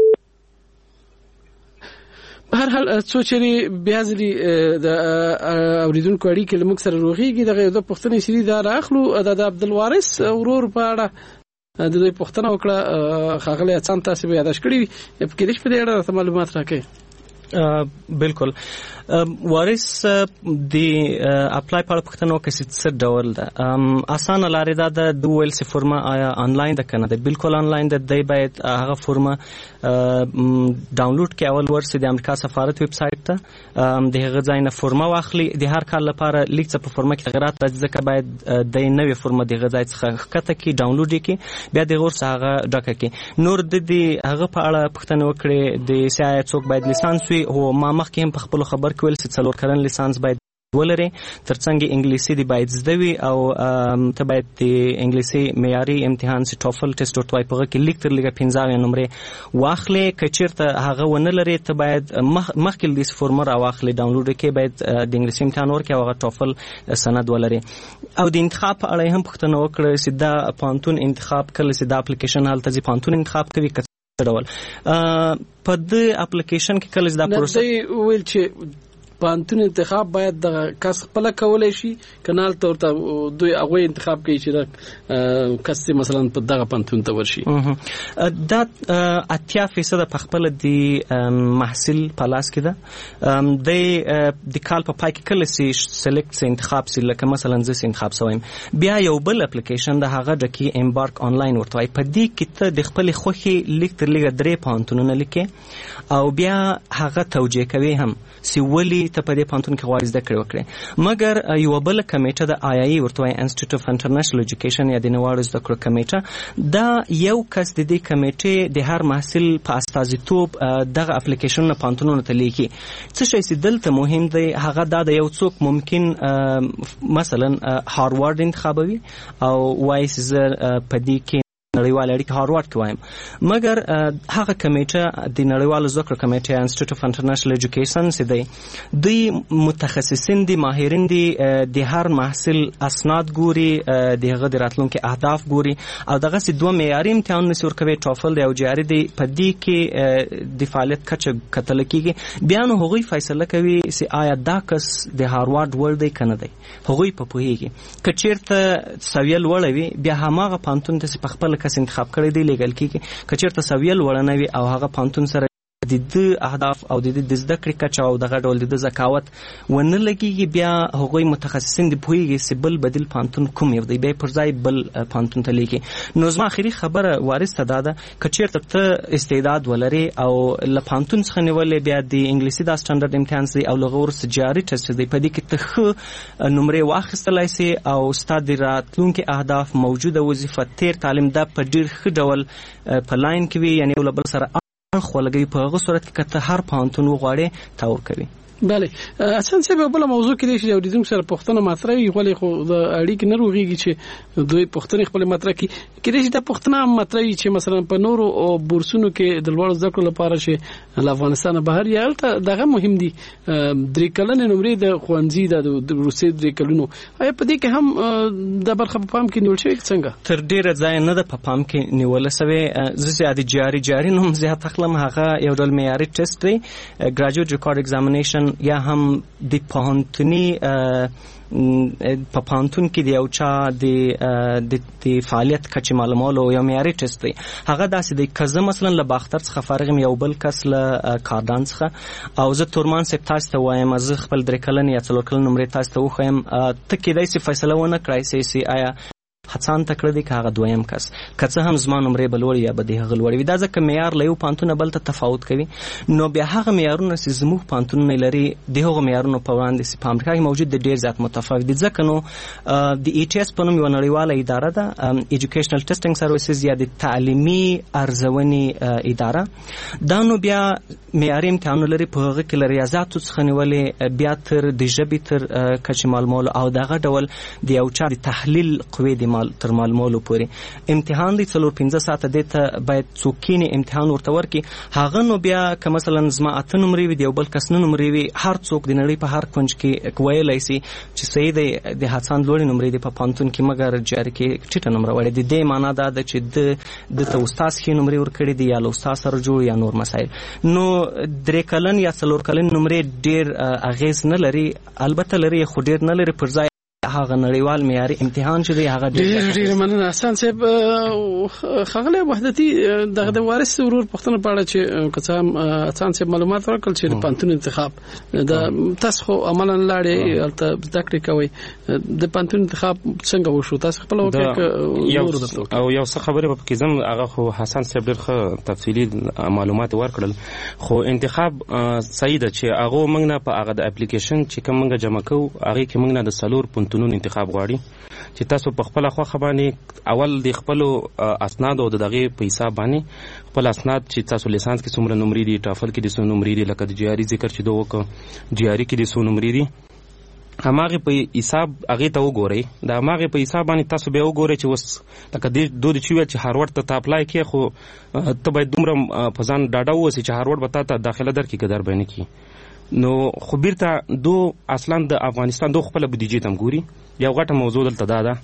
په هر حال څو چې بیا ځلې د اوریدونکو اړیکه له موږ سره روغېږي دغه یو د پوښتنې سری دا راخلو د عبدالوارث ورور په اړه د دوی پوښتنه وکړه. ښاغلی اڅان تاسو به یاداش کړي په کې د دې اړه معلومات راکړئ. بالکل وارث دی اپلای په پښتنو کې څه ډول ده. اسانه لارې ده د دویل سی فورما آیا آنلاین ده کنه ده بالکل آنلاین ده. دی باید هغه فورما ډاونلوډ کې اول ورسې د امریکا سفارت ویب سایټ ته د هغه ځای نه فورما واخلي. د هر کال لپاره لیک څه په فورما کې تغیرات راځي ځکه باید د نوې فورما د هغه ځای څخه ښکته کې ډاونلوډ کې بیا د غور څخه هغه ډکه کې. نور د دې هغه په اړه پښتنه وکړي د سیاست څوک باید لیسانس وي او ما مخکې هم په خپل خبر کې ویل چې څلور کلن لیسانس باید ولري ترڅنګ انګلیسي دی باید زده وي او ته باید د انګلیسي معیاري امتحان سي ټوفل ټیسټ ورته وای په کې لیک تر لګه پنځه نمبرې واخلې کچیرته هغه ونه لري ته باید مخکې د فورمر واخلې ډاونلوډ کې باید د انګلیسي امتحان ورکې او هغه ټوفل سند ولري او د انتخاب په اړه هم پوښتنه وکړه چې دا پانتون انتخاب کله چې دا اپلیکیشن حالت ځي پانتون انتخاب کوي کڅ ډول په دې اپلیکیشن کې کله دا پروسه ویل چې پانتون انتخاب باید د کس خپل کولای شي کنال تور ته دوی هغه انتخاب کوي چې د کس مثلا په دغه پانتون ته ورشي دا اتیا فیصد په خپل د محصول په لاس کې ده د د کال په پای کې کله سي سلیکټ سي انتخاب سي لکه مثلا زه سي انتخاب سویم بیا یو بل اپلیکیشن د هغه د کی امبارک آنلاین ورته وای په دې کې ته د خپل خوخي لیک تر لګه درې پانتونونه لیکې او بیا هغه توجیه کوي هم سی ولی ته په دې پانتون کې غواړي زده کړې وکړي مګر یو بل کمیټه د آی آی ورته وایي انسټیټیوټ اف انټرنیشنل ایجوکیشن یا د نوښت زده کړو کمیټه دا یو کس د دې کمیټې د هر محصل په استازیتوب دغه اپلیکیشن پانتونونه ته لیکي څه شي چې دلته مهم دی هغه دا د یو څوک ممکن مثلا هاروارد انتخابوي او وایي چې په دې کې نړیوال اړیکې هاروارد کې وایم مګر هغه کمیټه د نړیوال زده کړو کمیټه انسټیټیوټ اف انټرنیشنل ایجوکیشن سي دی دوی متخصصین دي ماهرین دي د هر محصل اسناد ګوري د هغه د راتلونکو اهداف ګوري او دغه سي دوه معیاري امتحان نسور کوي ټوفل دی او جی ار دی په دې کې د فعالیت کچه کتل کیږي بیا نو هغوی فیصله کوي چې آیا دا کس د هاروارد ورلد دی کنه دی هغوی په پوهیږي کچیرته سویل وړوي بیا هماغه پانتون ته په خپل کس انتخاب کړی دی لیګل کیږي کچیرته سویل وړنوي او هغه پانتون سره د دې اهداف او د دې زده کړې کچه او دغه ډول د زکاوت ونه لګيږي بیا هغوی متخصصین د پوهیږي چې بل بدیل پانتون کوم یو دی به پر ځای بل پانتون ته لیکي نو زما اخیری خبره وارث صدا ده کچیرته ته استعداد ولري او ل پانتون څخه نیولې بیا د انګلیسي د سټانډرډ امتحان سي او لغور سجاري ټیسټ دی په دې کې ته نمرې واخیستلای سي او استاد راتلونکو اهداف موجوده وظیفه تیر تعلیم دا په ډیر ښه ډول په لاین کې وي یعنی ول بل سره خو لګي په هغه صورت کې کته هر پانتون وغواړي تاور کوي بله اصلا سبب بل موضوع کې دی چې اوریدونکو سره پښتنه مطرح وي غوړي خو د اړیک نه روغيږي چې دوی پښتنه خپل مطرح کې کې دي چې د پښتنه مطرح وي چې مثلا په نورو بورسونو کې د لوړ زده کړو لپاره چې له افغانستان بهر یا الته دغه مهم دي درې کلنې نمرې د خوانزي د روسي درې کلونو آیا په دې کې هم د برخه په پام کې نیول شوی څنګه تر ډیره ځای نه د په پام کې نیول شوی زه زیات جاری جاری نوم زیات خپل هغه یو ډول معیاري ټیسټ دی ګریجویټ ریکارډ ایگزامینیشن یا هم د پوهنتوني په پانتون کې دی او چا د د فعالیت کچې معلومولو یو معیاري ټیسټ دی هغه داسې دی کزه مثلا له باختر څخه فارغ یو بل کس له کاردان څخه او زه تورمان سپ تاسو ته وایم زه خپل درې کلن یا څلور کلن نمرې تاسو ته وخایم ته کې دای سي فیصله ونه کړای سي آیا حسان تکړه دی کاغه دویم کس کڅه هم زما نمرې بلوړي یا بده غلوړي دا ځکه معیار له یو پانتون بل ته تفاوت کوي نو بیا هغه معیارونه چې زموږ پانتون نه لري دغه معیارونو په وړاندې چې په امریکا کې موجود دي ډیر زیات متفاوت دي ځکه نو د ای ټی اس په نوم یو نړیواله اداره ده ایجوکیشنل ټیسټینګ سرویسز یا د تعلیمي ارزونې اداره دا نو بیا معیاري امتحان لري په هغه کې لري ریاضیاتو څخه نیولې بیا تر د ژبې تر کچې معلومولو او دغه ډول د یو چا د تحلیل قوې د تر معلومولو پورې امتحان دی څلور پنځه ساعته دی ته باید څوکینه امتحان ورته ورکي هغه نو بیا که مثلا زما اته نمرې وي دی یو بل کس نه نمرې وي هر څوک د نړۍ په هر کونج کې ویلای شي چې صحیح دی د حسن لوړې نمرې دی په پانتون کې مګر جاری کې ټیټه نمره وړي دی د معنا دا ده چې د د ته استاد کې نمرې ورکړي دی یا له استاد سره جوړ یا نور مسایل نو درې کلن یا څلور کلن نمرې ډیر اغیز نه لري البته لري خو ډیر نه لري پر ځای هغه نړیوال معیاري امتحان چې دی هغه ډیر ډیر مننه احسان صاحب خغله وحدتي دغه د وارث ورور پښتنه پاړه چې قسم احسان صاحب معلومات ورکړل چې د پانتون انتخاب د تاسو خو عملاً لاړې البته ذکر کوي د پانتون انتخاب څنګه وشو تاسو خپل وکړ او یو څه خبره په کې زم هغه خو حسن صاحب ډیر ښه تفصیلی معلومات ورکړل خو انتخاب صحیح ده چې هغه موږ نه په هغه د اپلیکیشن چې کوم موږ جمع کوو هغه کې موږ نه د سلور پونتونو انتخاب غواړي چې تاسو په خپل خوخه باندې اول د خپل اسناد او دغه په حساب باندې خپل اسناد چې تاسو لیسانس کې څومره نمرې دي ټافل کې د څومره نمرې دي لکه د جی آر ای ذکر چې دوه وک جی آر ای کې د څومره نمرې دي هماغه په حساب هغه ته وګورئ دا هماغه په حساب باندې تاسو به وګورئ چې وس لکه د دوی چې ویل چې هاروارد ته اپلای کې خو ته باید دومره په ځان ډاډه اوسې چې هاروارد به تا ته داخله درکړي که در به نه کړي نو خو بیرته دو اصلا د افغانستان دو خپله بودیجې ته هم ګوري یو غټه موضوع دلته دا ده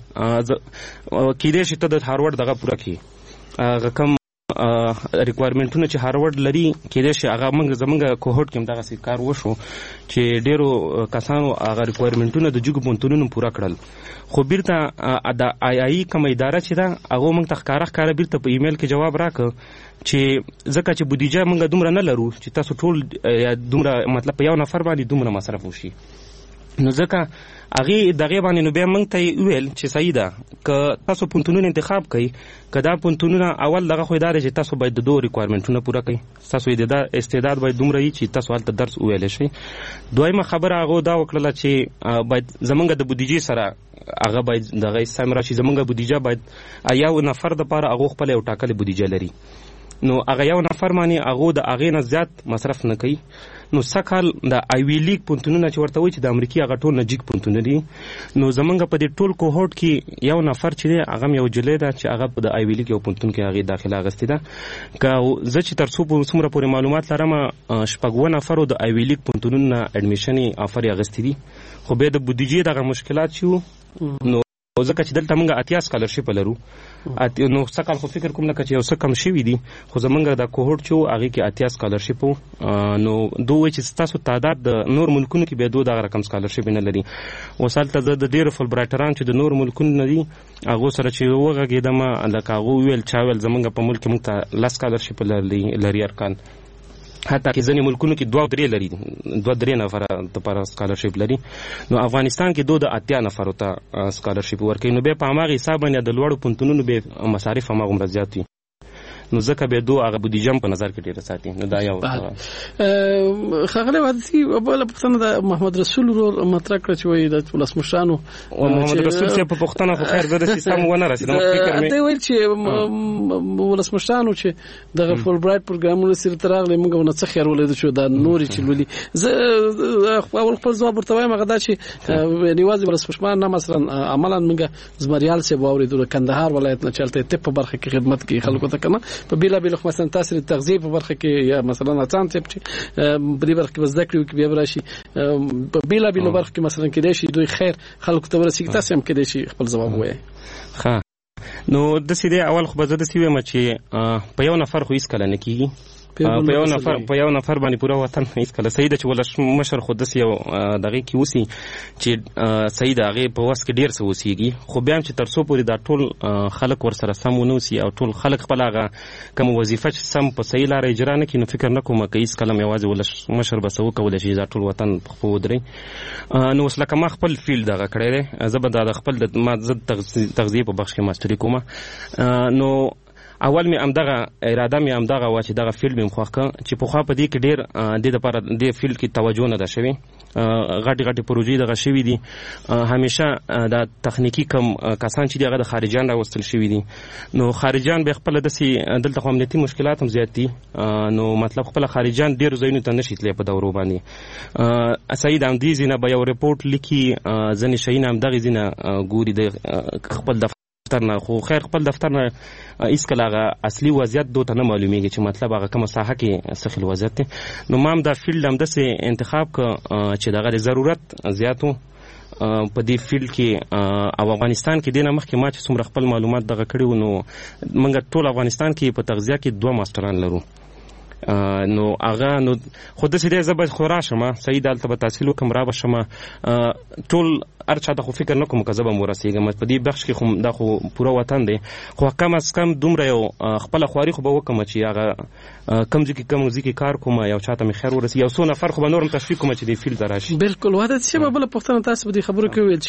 کیدای شي ته د هاروارد دغه پوره کړي هغه کم ریکوایرمنټونه چې هاروارد لري کېدای شي هغه موږ زمونږ کوهورټ کې هم دغسې کار وشو چې ډېرو کسانو هغه ریکوایرمنټونه د جګو پوهنتونونو پوره کړل خو بیرته د آی آی کومه اداره چې ده هغو موږ ته ښکاره ښکاره بیرته په ایمیل کې جواب راکړه چې ځکه چې بودیجه موږ دومره نه لرو چې تاسو ټول دومره مطلب په یو نفر باندې دومره مصرف وشي نو ځکه هغې دغې باندې نو بیا موږ ته یې وویل چې صحیح ده که تاسو پوهنتونونه انتخاب کوئ که دا پوهنتونونه اول دغه خو یې دا دی چې تاسو باید د دو ریکوایرمنټونه پوره کوئ ستاسو استعداد باید دومره وي چې تاسو هلته درس وویلی شئ دویمه خبره هغو دا وکړله چې باید زمونږ د بودیجې سره هغه باید دغه سم راشي زمونږ بودیجه باید یو نفر دپاره هغو خپله یو ټاکلې بودیجه لري نو هغه یو نفر باندې هغو د هغې نه زیات مصرف نه کوي نو سکهال د آیوي لیګ پوهنتونونه چې ورته وایي چې د امریکې هغه ټول نجیک پوهنتونونه دي نو زمونږ په دې ټول کوهورټ کې یو نفر چې دی هغه هم یو جلۍ ده چې هغه د آیوي لیګ یو پوهنتون کې هغې داخله اخیستې ده که زه چې تر څو څومره پورې معلومات لرم شپږ اووه نفرو د آیوي لیګ پوهنتونونو نه اډمیشن یې افر یې اخیستې دي خو بیا د بودیجې دغه مشکلات چې وو نو ځکه چې دلته موږ اتیا سکالرشپ لرو نو سکال خو فکر کوم لکه چې یو څه کم شوي دي خو زمونږ د کوهورټ چې و هغې کې اتیا سکالرشپ و نو دو وایي چې ستاسو تعداد د نور ملکونو کې بیا دو دغه رقم سکالرشپ نه لري اوس هلته زه د ډېرو فلبرایټران چې د نور ملکونو نه دي هغو سره چې وغږېدم لکه هغو وویل چا ویل زمونږ په ملک کې موږ ته لس سکالرشپ لري ارکان حتی کې ځینې ملکونو کې دوه درې لري دوه درې نفره دپاره سکالرشپ لري نو افغانستان کې دو د اتیا نفرو ته سکالرشپ ورکوي نو بیا په هماغې حساب باندې د لوړو پوهنتونونو بیا مصارف هماغومره زیات وي نو ځکه بیا دو هغه بودیجه هم په نظر کې ډېره ساتي نو دا یو ښاغلی وادسي بله پوښتنه د محمد رسول ورور مطرح کړه چې وایي د ولسمشرانو محمد رسول صاحب په پوښتنه خو خیر زه داسې سم ونه رسېدم فکر مې دی ویل چې ولسمشرانو چې دغه فول برایټ پروګرامونه سره ته راغلي موږ ونه څه خیر ولیدو چې دا نورې چې لولي زه اول خپل ځواب ورته وایم هغه دا چې یوازې ولسمشران نه مثلا عملا موږ زمریال صاحب واورېدو د کندهار ولایت نه چې هلته طب په برخه کې خدمت کوي خلکو ته که نه په بیلابیلو مثلا تاسو د تغذیه په برخه کې یا مثلا اڅان څه چې په دې برخه کې زده کړو کې بیا راشي په بیلابیلو برخه کې مثلا کې دی شي دوی خیر خلکو ته ورسیږي تاسو هم کې دی شي خپل ځواب وایي ښه نو د سیده اول خو به زه د سی ویم چې په یو نفر خو هیڅ کله نه کیږي په یو نفر په یو نفر باندې پوره وطن هیڅ کله صحیح ده چې ولسمشر خو داسې یو دغې کې اوسي چې صحیح ده هغې په وس کې ډېر څه اوسېږي خو بیا هم چې تر څو پورې دا ټول خلک ورسره سم ونه اوسي او ټول خلک خپل هغه کومه وظیفه چې سم په صحیح لاره اجرا نه کړي نو فکر نه کوم که هېڅ کله هم یوازې ولسمشر به څه وکولی شي دا ټول وطن په خپو ودرئ نو اوس لکه ما خپل فیلډ دغه کړی دی زه به دا د خپل ما زه تغذیې په بخش کې ماسټري کومه نو اول مې همدغه اراده مې همدغه وه چې دغه فیلډ مې خوښ کړه چې پخوا په دې کې ډېر دې دپاره دې فیلډ کې توجه نه ده شوې غټې غټې پروژې دغه شوي دي همیشه دا تخنیکي کم کسان چې دي هغه د خارجیان راوستل شوي دي نو خارجیان بیا خپله داسې دلته خو امنیتي مشکلات هم زیات دي نو مطلب خپله خارجیان ډېرو ځایونو ته نشي تللی په دورو باندې صحیح د همدې ځای نه به یو رپورټ لیکي ځینې شیونه همدغې ځای نه ګوري د خپل دفتر نه خو خیر خپل دفتر نه هېڅکله هغه اصلي وضعیت دو ته نه معلومیږي چې مطلب هغه کومه ساحه کې څه خل وضعیت دی نو ما هم دا فیلډ همداسې انتخاب که چې دغه ضرورت زیات و په دې فیلډ کې او افغانستان کې دې نه مخکې ما چې څومره خپل معلومات دغه کړي وو نو موږ ټول افغانستان کې په تغذیه کې دوه ماسټران لرو نو هغه نو خو داسې دی زه به خو راشم صحیح ده هلته به تحصیل وکړم را به شم ټول هر چا ته خو فکر نه کوم که زه به م ورسېږم په دې بخش کې خو دا خو پوره وطن دی خو کم از کم دومره یو خپله خواري خو به وکړم چې هغه کم ځای کې کم ځای کې کار کوم یو چا ته مې خیر ورسي یو څو نفر خو به نور هم تشویق کوم چې دې فیلډ ته راشي بلکل وحدت صاحب بله پوښتنه تاسو په دې خبرو کې وویل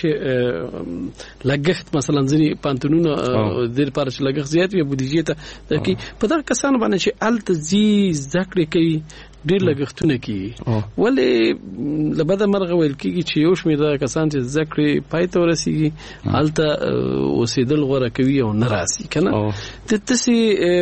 چې لګښت مثلا ځینې پوهنتونونه دې لپاره چې لګښت زیات وي بودیجې ته کوي په دغه کسانو باندې چې هلته ځي زده کړې کوي ډیر لګښتونه کیږي ولې لبد مرغه ویل کیږي چې یو شمېر د کسان چې ذکر پای ته ورسیږي حالته اوسېدل غوړه کوي او ناراضي کنه د تاسو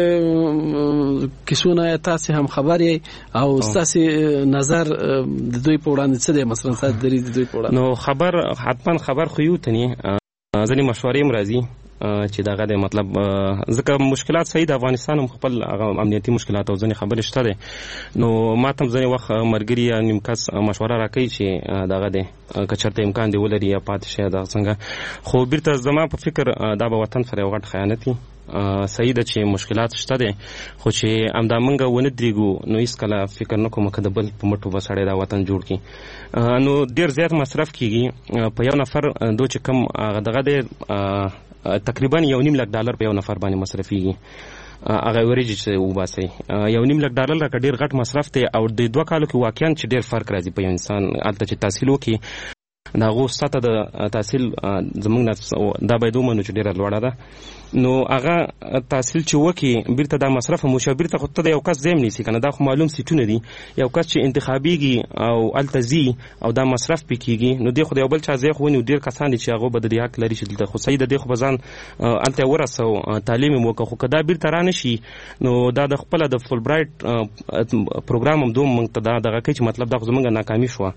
کیسونه تاسو هم خبر یې او تاسو نظر د دوی په وړاندې څه دی مثلا تاسو د دوی په وړاندې نو خبر حتما خبر خو یو تني ځنې مشورې مرضی چې داغه د مطلب ځکه مشکلات صحیح د افغانستان هم خپل امنیتي مشکلات او ځنې خبرې شته دي نو ماته ځنې وخت مرګري یا نیمکس مشوره راکړي چې داغه د کچرته امکان دی ولري یا پات شي دا څنګه خو بیرته زما په فکر دا به وطن سره غټ خیانت دي صحیح ده چې مشکلات شته دي خو چې امدا منګه ونه درېګو نو هیڅ کله فکر نه کوم کده بل په مټو بسړې دا وطن جوړ کی نو ډیر زیات مصرف کیږي په یو نفر دوه چې کم دغه د تقریبا یو نیم لک ډالر په یو نفر باندې مصرفيږي هغه ورېږي چې وباسي یو نیم لک ډالر راک ډیر غټ مصرف ته او د دوه کالو کې واقعا چې ډیر فرق راځي په انسان البته چې تحصیل وکي دا غو ستته د تحصیل زمونږ دا به دوه منو چې ډیر لوړه ده نو هغه تحصیل چې وکي بیرته د مصرف مشابه ته خو ته یو کس زم نيسي کنه دا خو معلوم سیټونه دي یو کس چې انتخابيږي او التزي او دا مصرف پکېږي نو دی خو یو بل چا ځای خو نو ډیر کسان دي چې هغه بد دی حق لري چې د خو سید دی خو بزان الته ورسو تعلیم مو خو کدا بیرته رانه شي نو دا د خپل د فول برایټ پروګرام هم دوه مونږ ته دا دغه کې مطلب دا خو زمونږ ناکامي شو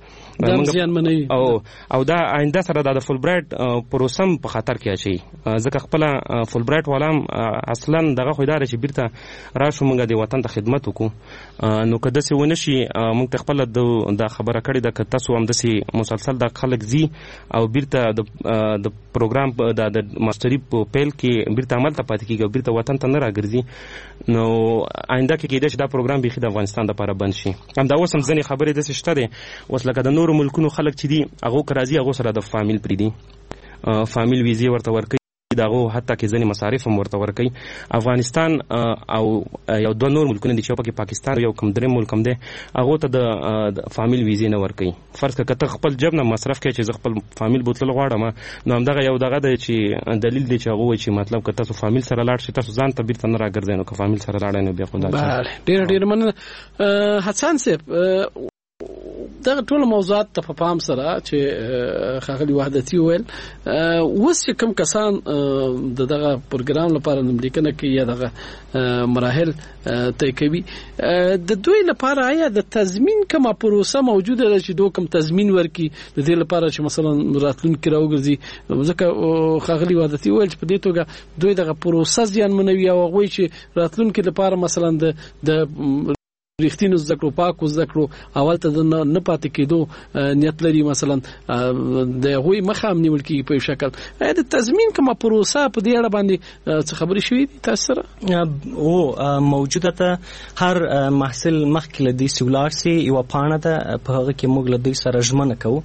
او او دا آینده سره د فول برایټ پروسم په خطر کې اچي ځکه خپل فول برایټ ولام اصلا دغه خو اداره چې بیرته راشو مونږ د وطن ته خدمت وکړو نو کده څه ونه شي مونږ خپل د خبره کړې د کته سو هم د سي مسلسل د خلک زی او بیرته د د پروګرام د ماستری په پیل کې بیرته عمل ته پاتې کیږي بیرته وطن ته نه راګرځي نو آینده کې کېدای شي دا پروګرام به د افغانستان لپاره بند شي هم دا اوس هم ځنې خبرې د څه شته دي اوس لکه د نورو ملکونو خلک چې دي هغه کرازي هغه سره د فامیل پری دي فامیل ویزه ورته ورکړي داغه حتی کې ځنې مصارف هم ورته ورکړي افغانستان او یو دوه نور ملکونه دي چې په پاکستان یو کم درې ملک هم دي هغه ته د فامیل ویزه نه ورکړي فرض کړه خپل جب نه مصرف کوي چې خپل فامیل بوتل غواړم نو همدغه یو دغه دی چې دلیل دی چې هغه وایي چې مطلب کته تاسو فامیل سره لاړ شئ تاسو ځان ته بیرته نه راګرځئ نو که فامیل سره لاړ نه بیا خو دا ډیر ډیر مننه حسن صاحب دغه ټول موضوعات ته په پام سره چې خاغلی وحدتي ویل اوس چې کوم کسان د دغه پروګرام لپاره نملیکنه کوي یا دغه مراحل طی کوي د دوی لپاره آیا د تضمین کومه پروسه موجوده ده چې دوی کوم تضمین ورکي د دې لپاره چې مثلا راتلونکي راوګرځي ځکه خاغلی وحدتي ویل چې په دې توګه دوی دغه پروسه ځان منوي او غوي چې راتلونکي لپاره مثلا د د رښتینو زکرو پاکو زکرو اول ته نه پاتې کېدو نیت لري مثلا د هوی مخام نیول کی په شکل د تضمین کومه پروسه په دې اړه باندې څه خبرې شوې دي تاسو سره او موجوده ته هر محصل مخکله دي سولار سي یو پانه ده په هغه کې موږ له دوی سره ژمنه کوو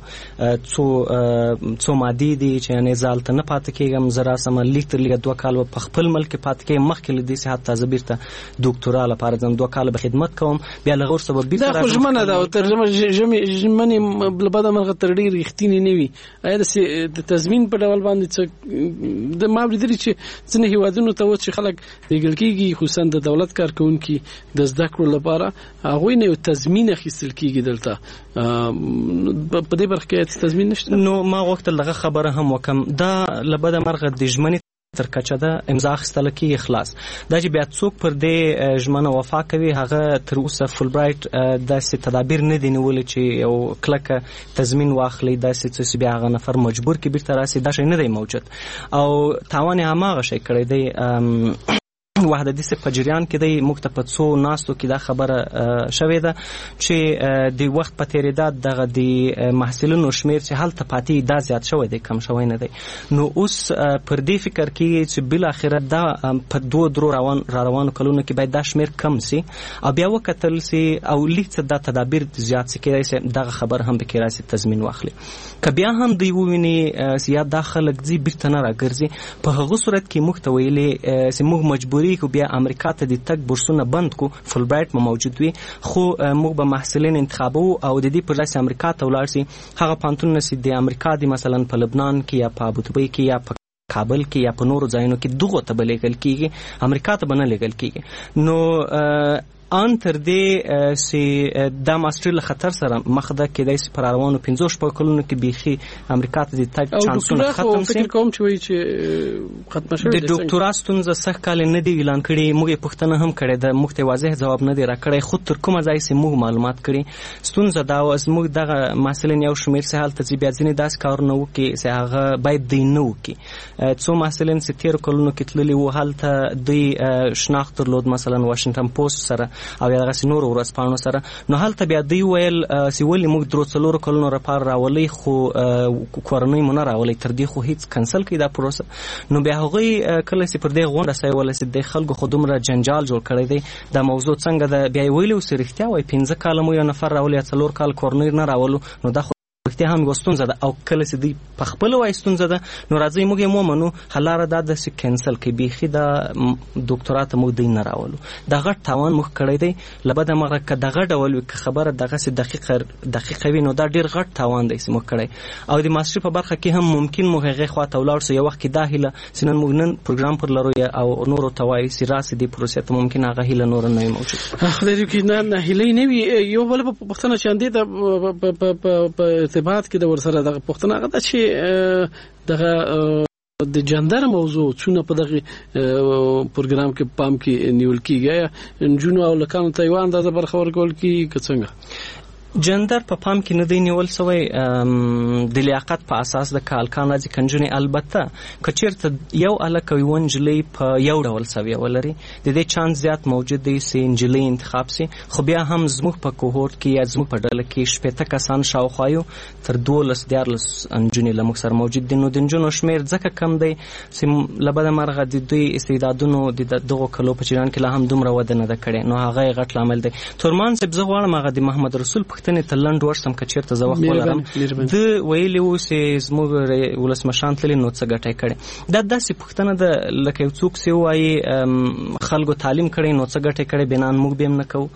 څو څو مادي دي چې نه زالته نه پاتې کېږم زرا سم لیټر لګ دوه کال په خپل ملک پاتې کې مخکله دي سي حتی زبرته ډاکټورا لپاره ځم دوه کال به خدمت کوم بیا لغور سبب بیرته دا خو ژمنه ده او ترجمه ژمنه بلبد مرغه تر ډیر رښتینی نه وي اې د تضمین په ډول باندې د ما بریدري چې ځنه هیوادونو ته چې خلک دیګل کیږي خصوصا د دولت کارکونکو د زده کړو لپاره هغه نه تضمین اخیستل کیږي دلته په دې برخه کې تضمین نشته نو ما وختل دغه خبره هم وکم دا لبد مرغه د ژمنه تر کچه ده امضا اخیستل کې اخلاص دا چې بیا څوک پر دې ژمنه وفا کوي هغه تر اوسه فول برایټ داسې تدابیر نه دي نیولې چې یو کلکه تضمین واخلي داسې چې بیا هغه نفر مجبور کې بیرته راسي دا شی نه دی موجود او تاوان هماغه شی کړی دی وحدتي سه پجریان کې د مکتبڅو ناستو کې دا خبره شوې ده چې د وخت په تیریدا دغه د محصلینو شمیر چې حالت پاتې دا زیات شوی دی کم شوی نه دی نو اوس پر دې فکر کې چې بل اخره دا په دوه درو روان را روانو کلونو کې باید دا شمیر کم سي او بیا وکتل سي او لیک د تدابیر زیات سي کېدای دغه خبر هم به کې راسي تضمین واخلي ک بیا هم دی ویني سیاست داخله ځي بیرته نه راګرځي په هغه صورت کې مختویلې چې موږ مجبوري کو بیا امریکا ته د تک بورسونه بند کو فول برایټ موجود وي خو موږ به محصلین انتخابو او د دې پر ځای امریکا ته ولاړ سي هغه پانتون نسي د امریکا د مثلا په لبنان کې یا په ابوظبي کې یا په کابل کې یا په نورو ځایونو کې دغه ته بلګل کیږي امریکا ته بنه لګل کیږي نو ان تر دې چې دا ماستر له خطر سره مخ ده کېدای شي پر روانو پنځه شپږ کلونو کې بيخي امریکا ته د تګ چانسونه ختم شي. فکر کوم چې وایي چې ختم شوی د ډاکټورا ستونزه سخت کال نه دی اعلان کړي. موږ پښتنه هم کړي د مخ ته واضح جواب نه دی راکړی، خو تر کومه ځای چې موږ معلومات کړي ستونزه دا و موږ دغه محصلین یو شمېر څه حالت چې بیا ځینې داسې کارونه وکړي چې هغه باید دوی نه وکړي. څو محصلین چې تېرو کلونو کې تللي وو هلته دوی شناخت درلود مثلا واشنګټن پوسټ سره او یا دغسې نورو ورځپاڼو سره، نو هلته بیا دوی ویل چې ولې موږ درو څلورو کلونو لپاره راولئ خو کورنۍ مو نه راولئ، تر دې خو هېڅ کنسل کړي دا پروسه. نو بیا هغوی کله چې پر دې غونډه رسوله چې د خلکو خو دومره جنجال جوړ کړی دی دا موضوع څنګه ده، بیا یې ویلي اوس رښتیا وایي پنځه کاله مو یو نفر راولي یا څلور کال کورنۍ نه راولو، نو دا رښتیا هم یوه ستونزه ده. او کله چې دوی په خپله وایي ستونزه ده نو راځئ موږ یې ومنو، حل لاره دا ده چې کینسل کړي، بیخي دا ډاکټورا ته موږ دوی نه راولو. دا غټ تاوان موږ کړی دی. له بده مرغه که دغه ډول وي که خبره دغسې دقیقه دقیقه وي نو دا ډېر غټ تاوان دی چې موږ کړی. او د ماسټري په برخه کې هم ممکن موږ هغې خوا ته ولاړ سو. یو وخت کې دا هیله چې نن موږ نن پروګرام پر لرو او نورو ته وایي چې راسې دې پروسې ته ممکن هغه هیله نوره نه وي موجود. خدای دې وکړي نه هیلې نه وي. یو بله پوښتنه چې همدې ده په ارتباط کې د ورسره دغه پوښتنه هغه ده چې دغه د جندر موضوع څونه په دغه پروګرام کې پام کې نیول کېږي، نجونو او لکانو ته یو اندازه برخه ورکول کېږي که څنګه؟ جندر په پام کې نه دی نیول سوی د لیاقت په اساس د کالکان راځي کنجونې. البته که چېرته یو هلک او یوه نجلۍ په یو ډول سویه ولري د دې چانس زیات موجود دی چې نجلۍ انتخاب سي، خو بیا هم زموږ په کوهورټ کې یا زموږ په ډله کې شپېته کسان شاوخوا یو تر دولس دیارلس نجونې له موږ سره موجود دي. نو د نجونو شمېر ځکه کم دی چې له بده مرغه د دوی استعدادونو د دغو کلو په جریان کې لا هم دومره وده نه ده کړې، نو هغه یې غټ لامل دی. تورمان صاحب زه غواړم هغه د محمد رسول پښتنې ته لنډ ورسم که چېرته زه وخت ولرم. ده ویلي و چې زموږ ولسمشران تللي نو څه ګټه یې کړې. دا داسې پوښتنه ده لکه یو څوک چې ووایي خلکو تعلیم کړی نو څه ګټه یې کړې، بنان موږ به هم نه کوو.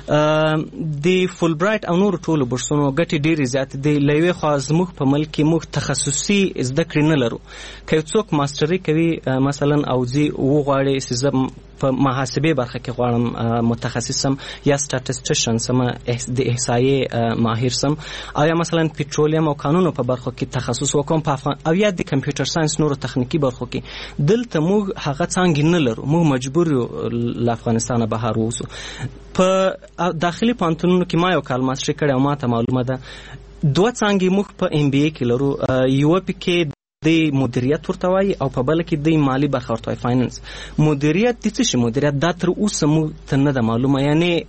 د فول برایټ او نورو ټولو بورسونو ګټې ډېرې زیاتې دي. له یوې خوا زموږ په ملک کې موږ تخصصي زده کړې نه لرو. که یو څوک ماسټري کوي مثلا او ځي وغواړي چې زه په محاسبې برخه کې غواړم متخصص سم یا سټاتستیشن سم د احصایې ماهر سم او یا مثلا پټرولیم او قانونو په برخو کې تخصص وکوم په او یا د کمپیوټر ساينس نورو تخنیکی برخو کې. دلته موږ هغه څنګه نه لرو، موږ مجبور یو له افغانستانه بهر ووسو. په داخلي پوهنتونونو کې ما یو کال ماسټري کړی او ما ته معلومه ده دوه څانګې موږ په ام بي اي کې لرو. یوه پکې د مدیریت ورته وایي او په بله کې د مالي برخه ورته وایي فاینانس. مدیریت د څه شي مدیریت دا تر اوسه موږ ته نه ده معلومه. یعنې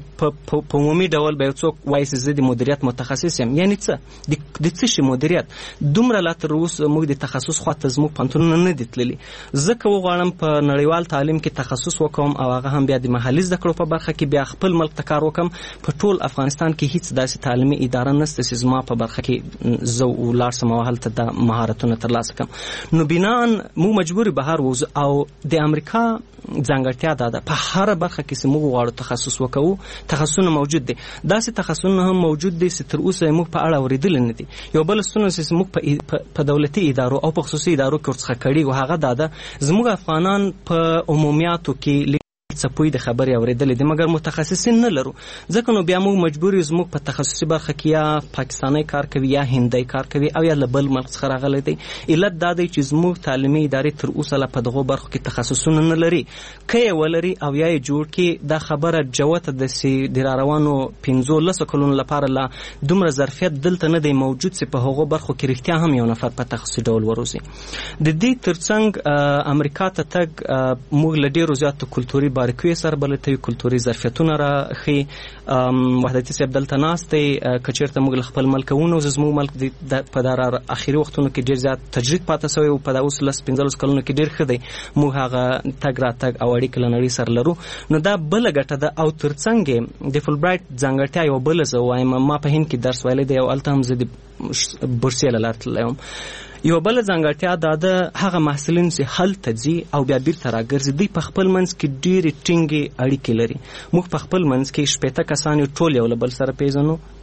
په عمومي ډول به یو څوک وایي چې زه د مدیریت متخصص یم، یعنې څه د څه شي مدیریت دومره لا تر اوسه موږ د تخصص خواته زموږ پوهنتونونه نه دي تللي. زه که وغواړم په نړیوال تعلیم کې تخصص وکوم او هغه هم بیا د محلي زده کړو په برخه کې بیا خپل ملک ته کار وکم، په ټول افغانستان کې هیڅ داسې تعلیمي اداره نشته چې زما په برخه کې زه ولاړ سم او هلته د مهارتونه ترلاسه کړم. نو بناً موږ مجبور بهر ووځو. او د امریکا ځانګړتیا دا ده په هره برخه کې چې موږ غواړو تخصص وکړو تخصصونه موجود دي. داسې تخصصونه هم موجود دي چې تر اوسه موږ په اړه اورېدلی نه دي. یو بل ستونزه چې موږ په دولتي ادارو او په خصوصي ادارو کې ورڅخه کړي و هغه دا ده زموږ افغانان په عمومیاتو کې څپوی د خبرې اورېدلې دي مګر متخصصین نه لرو. ځکه نو بیا موږ مجبور یو زموږ په تخصصي برخه کې یا پاکستاني کار کوي یا هندي کار کوي او یا له بل ملک څخه راغلی دی. علت دا دی چې زموږ تعلیمي ادارې تر اوسه لا په دغو برخو کې تخصصونه نه لري. که یې ولري او یا یې جوړ کړي دا خبره جوته ده چې د راروانو پنځولسو کلونو لپاره لا دومره ظرفیت دلته نه دی موجود چې په هغو برخو کې رښتیا هم یو نفر په تخصصي ډول وروزي. د دې ترڅنګ امریکا ته تګ موږ له ډېرو زیاتو کلتوري باریکیو سره بلته کلتوري ظرفیتونه راخي. وحدتي صاحب دلته ناست دی که چېرته موږ له خپل ملک ونوځو زموږ ملک په دا اخري وختونو کې ډېر زیات تجرید پاته سوی او په دا اوس لس پنځلس کلونو کې ډېر ښه دی موږ هغه تګ راتګ او اړیکې له نړۍ سره لرو. نو دا بله ګټه ده. او ترڅنګ د فول برایټ ځانګړتیا یو بله زه وایم ما په هند کې درس ویلی دی او هلته هم زه د بورسیې له لارې تللی وم. یو بل ځانګړتیا دا ده هغه محصلین چې هلته ځي او بیا بیرته راګرځي دوی په خپل منځ کې ډېرې ټینګې اړیکې لري. موږ په خپل منځ کې شپېته کسان یو ټول یو له بل سره پیژنو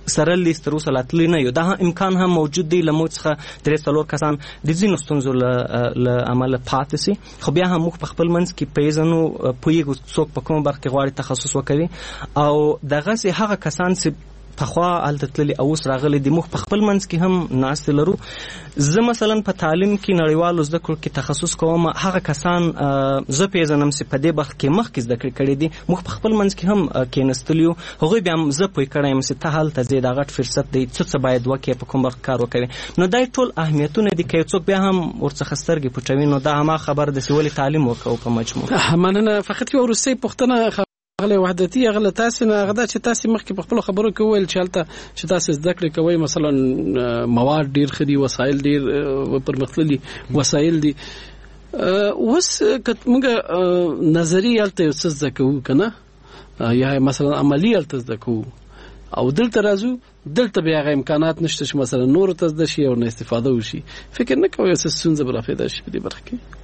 سره لیست تر اوسه لاتلی نه یو دا امکان هم موجود دی لموږ څخه درې څلور کسان د ځینو ستونزو له امله پاتې سي خو بیا هم موږ په خپل منځ کې پیژنو پوهیږو څوک په کومه برخه کې غواړي تخصص وکړي او دغسې هغه کسان چې پخوا هلته تللي او اوس راغلي دي موږ په خپل منځ کې هم ناستې لرو. زه مثلا په تعلیم کې نړیوالو زده کړو کې تخصص کوم هغه کسان زه پیژنم چې په دې برخه کې مخکې زده کړې کړي دي موږ په خپل منځ کې هم کېنستلي یو هغوی بیا هم زه پوه کړی یم چې ته هلته ځې دا غټ فرصت دی څه څه باید وکړې په کوم برخه کار وکوې نو دا ټول اهمیتونه دي که یو څوک بیا هم ورڅخه سترګې پټوي نو دا هماغه خبر دی چې ولې تعلیم وکړو په مجموع. مننه. فقط یو وروستۍ پوښتنه غله وحدتي غله تاسو نه غدا چې تاسو مخکې په خپل خبرو کې ویل چې حالت چې تاسو زده کړې کوي مثلا مواد ډیر خدي وسایل ډیر پرمختللي وسایل دي اوس کتمګه نظری حالت څه زده کوو کنه یا مثلا عملی حالت زده کوو او دلته راځو دلته بیا غو امکانات نشته چې مثلا نور ته زده شي او نه استفاده وشي فکر نه کوي چې څنګه به راپیدا شي په دې برخه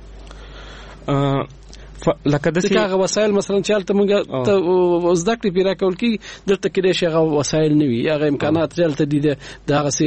کې لکه د څنګه وسایل مثلا چې الته موږ زده کړې پیرا کول کی دلته کې د شغه وسایل نه وي هغه امکانات دلته دي د هغه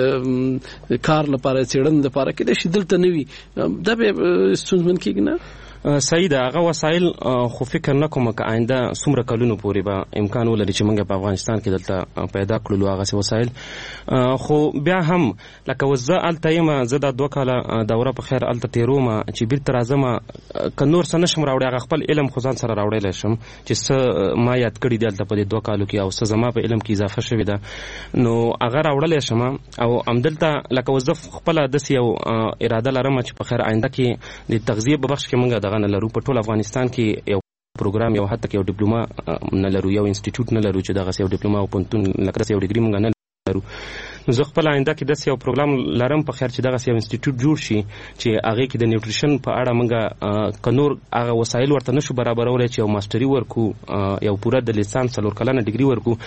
کار لپاره چړن لپاره کې د شیدلته نه وي دا به ستونزمن کېږي نه صحیح ده. هغه وسایل خو فکر نه کوم که آینده څومره کلونو پورې به امکان ولري چې موږ په افغانستان کې دلته پیدا کړو هغه وسایل خو بیا هم لکه وزه الته یم زه د دوه کاله دوره په خیر الته تیروم چې بیرته راځم که نور څه نشم راوړی هغه خپل علم خو ځان سره راوړلی شم چې څه ما یاد کړي دي هلته په دې دوه کالو کې او څه زما په علم کې اضافه شوې ده نو هغه راوړلی شم او همدلته لکه وزه خپله داسې یو اراده لرم چې په خیر آینده کې د تغذیې په بخش کې موږ دغه نه لرو په ټول افغانستان کې یو پروګرام یو حتی یو ډیپلوما نه لرو یو انسټیټیوټ نه لرو چې دغه یو ډیپلوما او پونتون لکه یو ډیګري موږ نه لرو نو زه خپل آینده کې داسې یو پروګرام لرم په خیر چې دغه یو انسټیټیوټ جوړ شي چې هغه کې د نیوټریشن په اړه موږ کنور هغه وسایل ورته نشو برابرولای چې یو ماستری ورکو یو پوره د لیسانس څلور کلنه ډیګري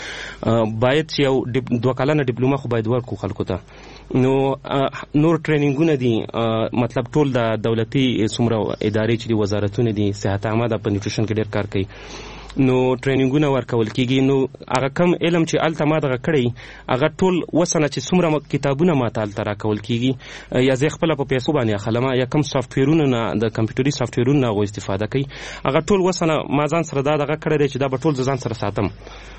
ورکو باید چې یو دوه کلنه ډیپلوما خو باید ورکو خلکو ته نو نور ټریننګونه دي مطلب ټول د دولتي څومره ادارې چې دي وزارتونه دي صحت عامه د په نیوټریشن کې ډېر کار کوي نو ټریننګونه ورکول کیږي نو هغه کم علم چې الته ما دغه کړی هغه ټول وسنه چې څومره کتابونه ما ته الته راکول کیږي یا زه خپل په پیسو باندې اخلم یا کم سافټویرونه نه د کمپیوټري سافټویرونه غو استفاده کوي هغه ټول وسنه ما ځان سره دا دغه کړی چې دا به ټول ځان سره ساتم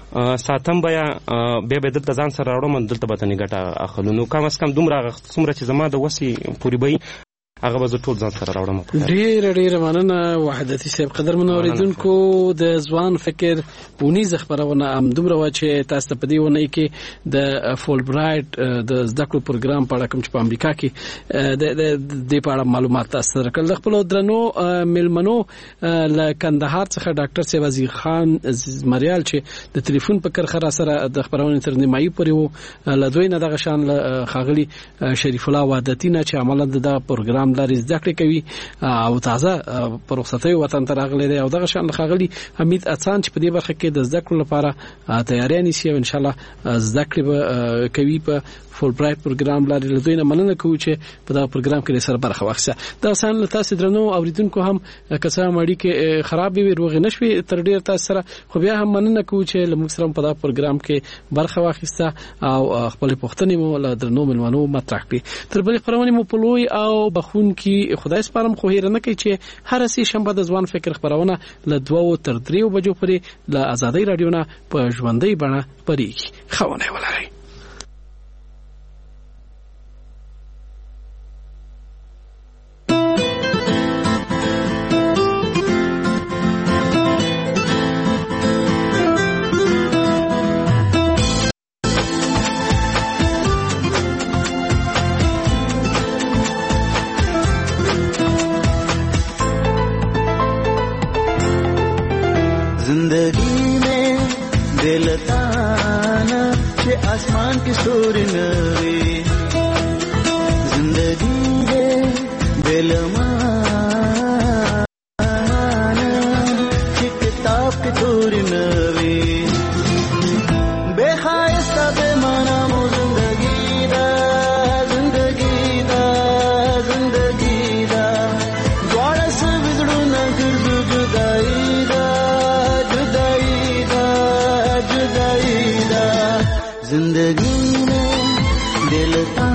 ساتم بیا بیا به دلته ځان سره راوړم دلته به تنې ګټه اخلو نو کم از کم دومره څومره چې زما د وسې پورې به هغه به زه ټول ځان سره راوړم. ډېره ډېره مننه وحدتي صاحب. قدرمنو اورېدونکو د ځوان فکر اونیزه خپرونه همدومره وه چې تاسو ته په دې اونۍ کې د فول برایټ د زده کړو پروګرام په اړه کوم چې په امریکا کې د دې په اړه معلومات تاسو ته درکړل. د خپلو درنو میلمنو له کندهار څخه ډاکټر صاحب وزیر خان زمریال چې د ټلیفون په کرښه را سره د خپرونې تر نیمایي پورې وو له دوی نه دغه شان ښاغلي شریف الله وحدتي نه چې عملاً د دغه پروګرام لري زده کړې کوي او تازه په رخصتۍ وطن ته راغلی دی او دغه شان ښاغلي حمید اڅان چې په دې برخه کې د زده کړو لپاره تیاری نیسي او ان شاء الله زده کړې به کوي په فول برایټ پروګرام لري. له دوی نه مننه کوو چې په دا پروګرام کې سره برخه واخیسته. دا سان له تاسو درنو اوریدونکو هم کسه ماړي کې خراب وي روغ نشوي تر ډیر تاسو سره خو بیا هم مننه کوو چې لمږ سره په دا پروګرام کې برخه واخیسته او خپل پوښتنې مو له درنو ملمنو مطرح کړې. تر بلې خبرونه مو په لوی او بخون کې خدای سپارم خو هیر نه کوي چې هر سي شنبه د ځوان فکر خبرونه له دوه تر دریو بجو پورې له آزادۍ رادیو نه په ژوندۍ بڼه پرېږي. خونه ولرئ. जिंदगी में दिलताना के आसमान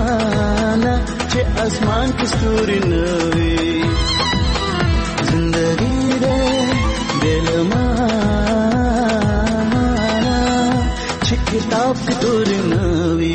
چې اسمان کې ستوري نه وي زندګي دې دلما چې کتاب کې ستوري نه وي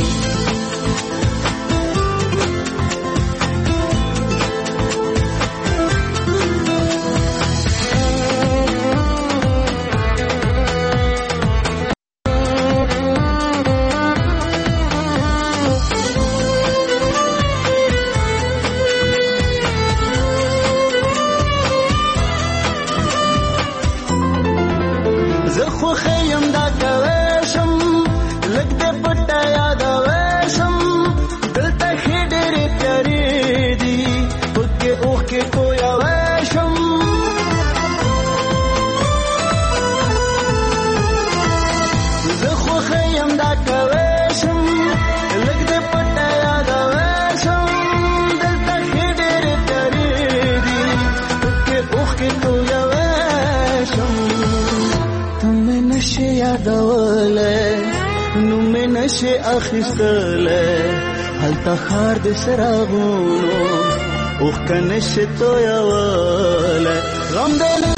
نشه اخیستله هلته خار د سراغونو اوخ کنه شتو یواله غم دې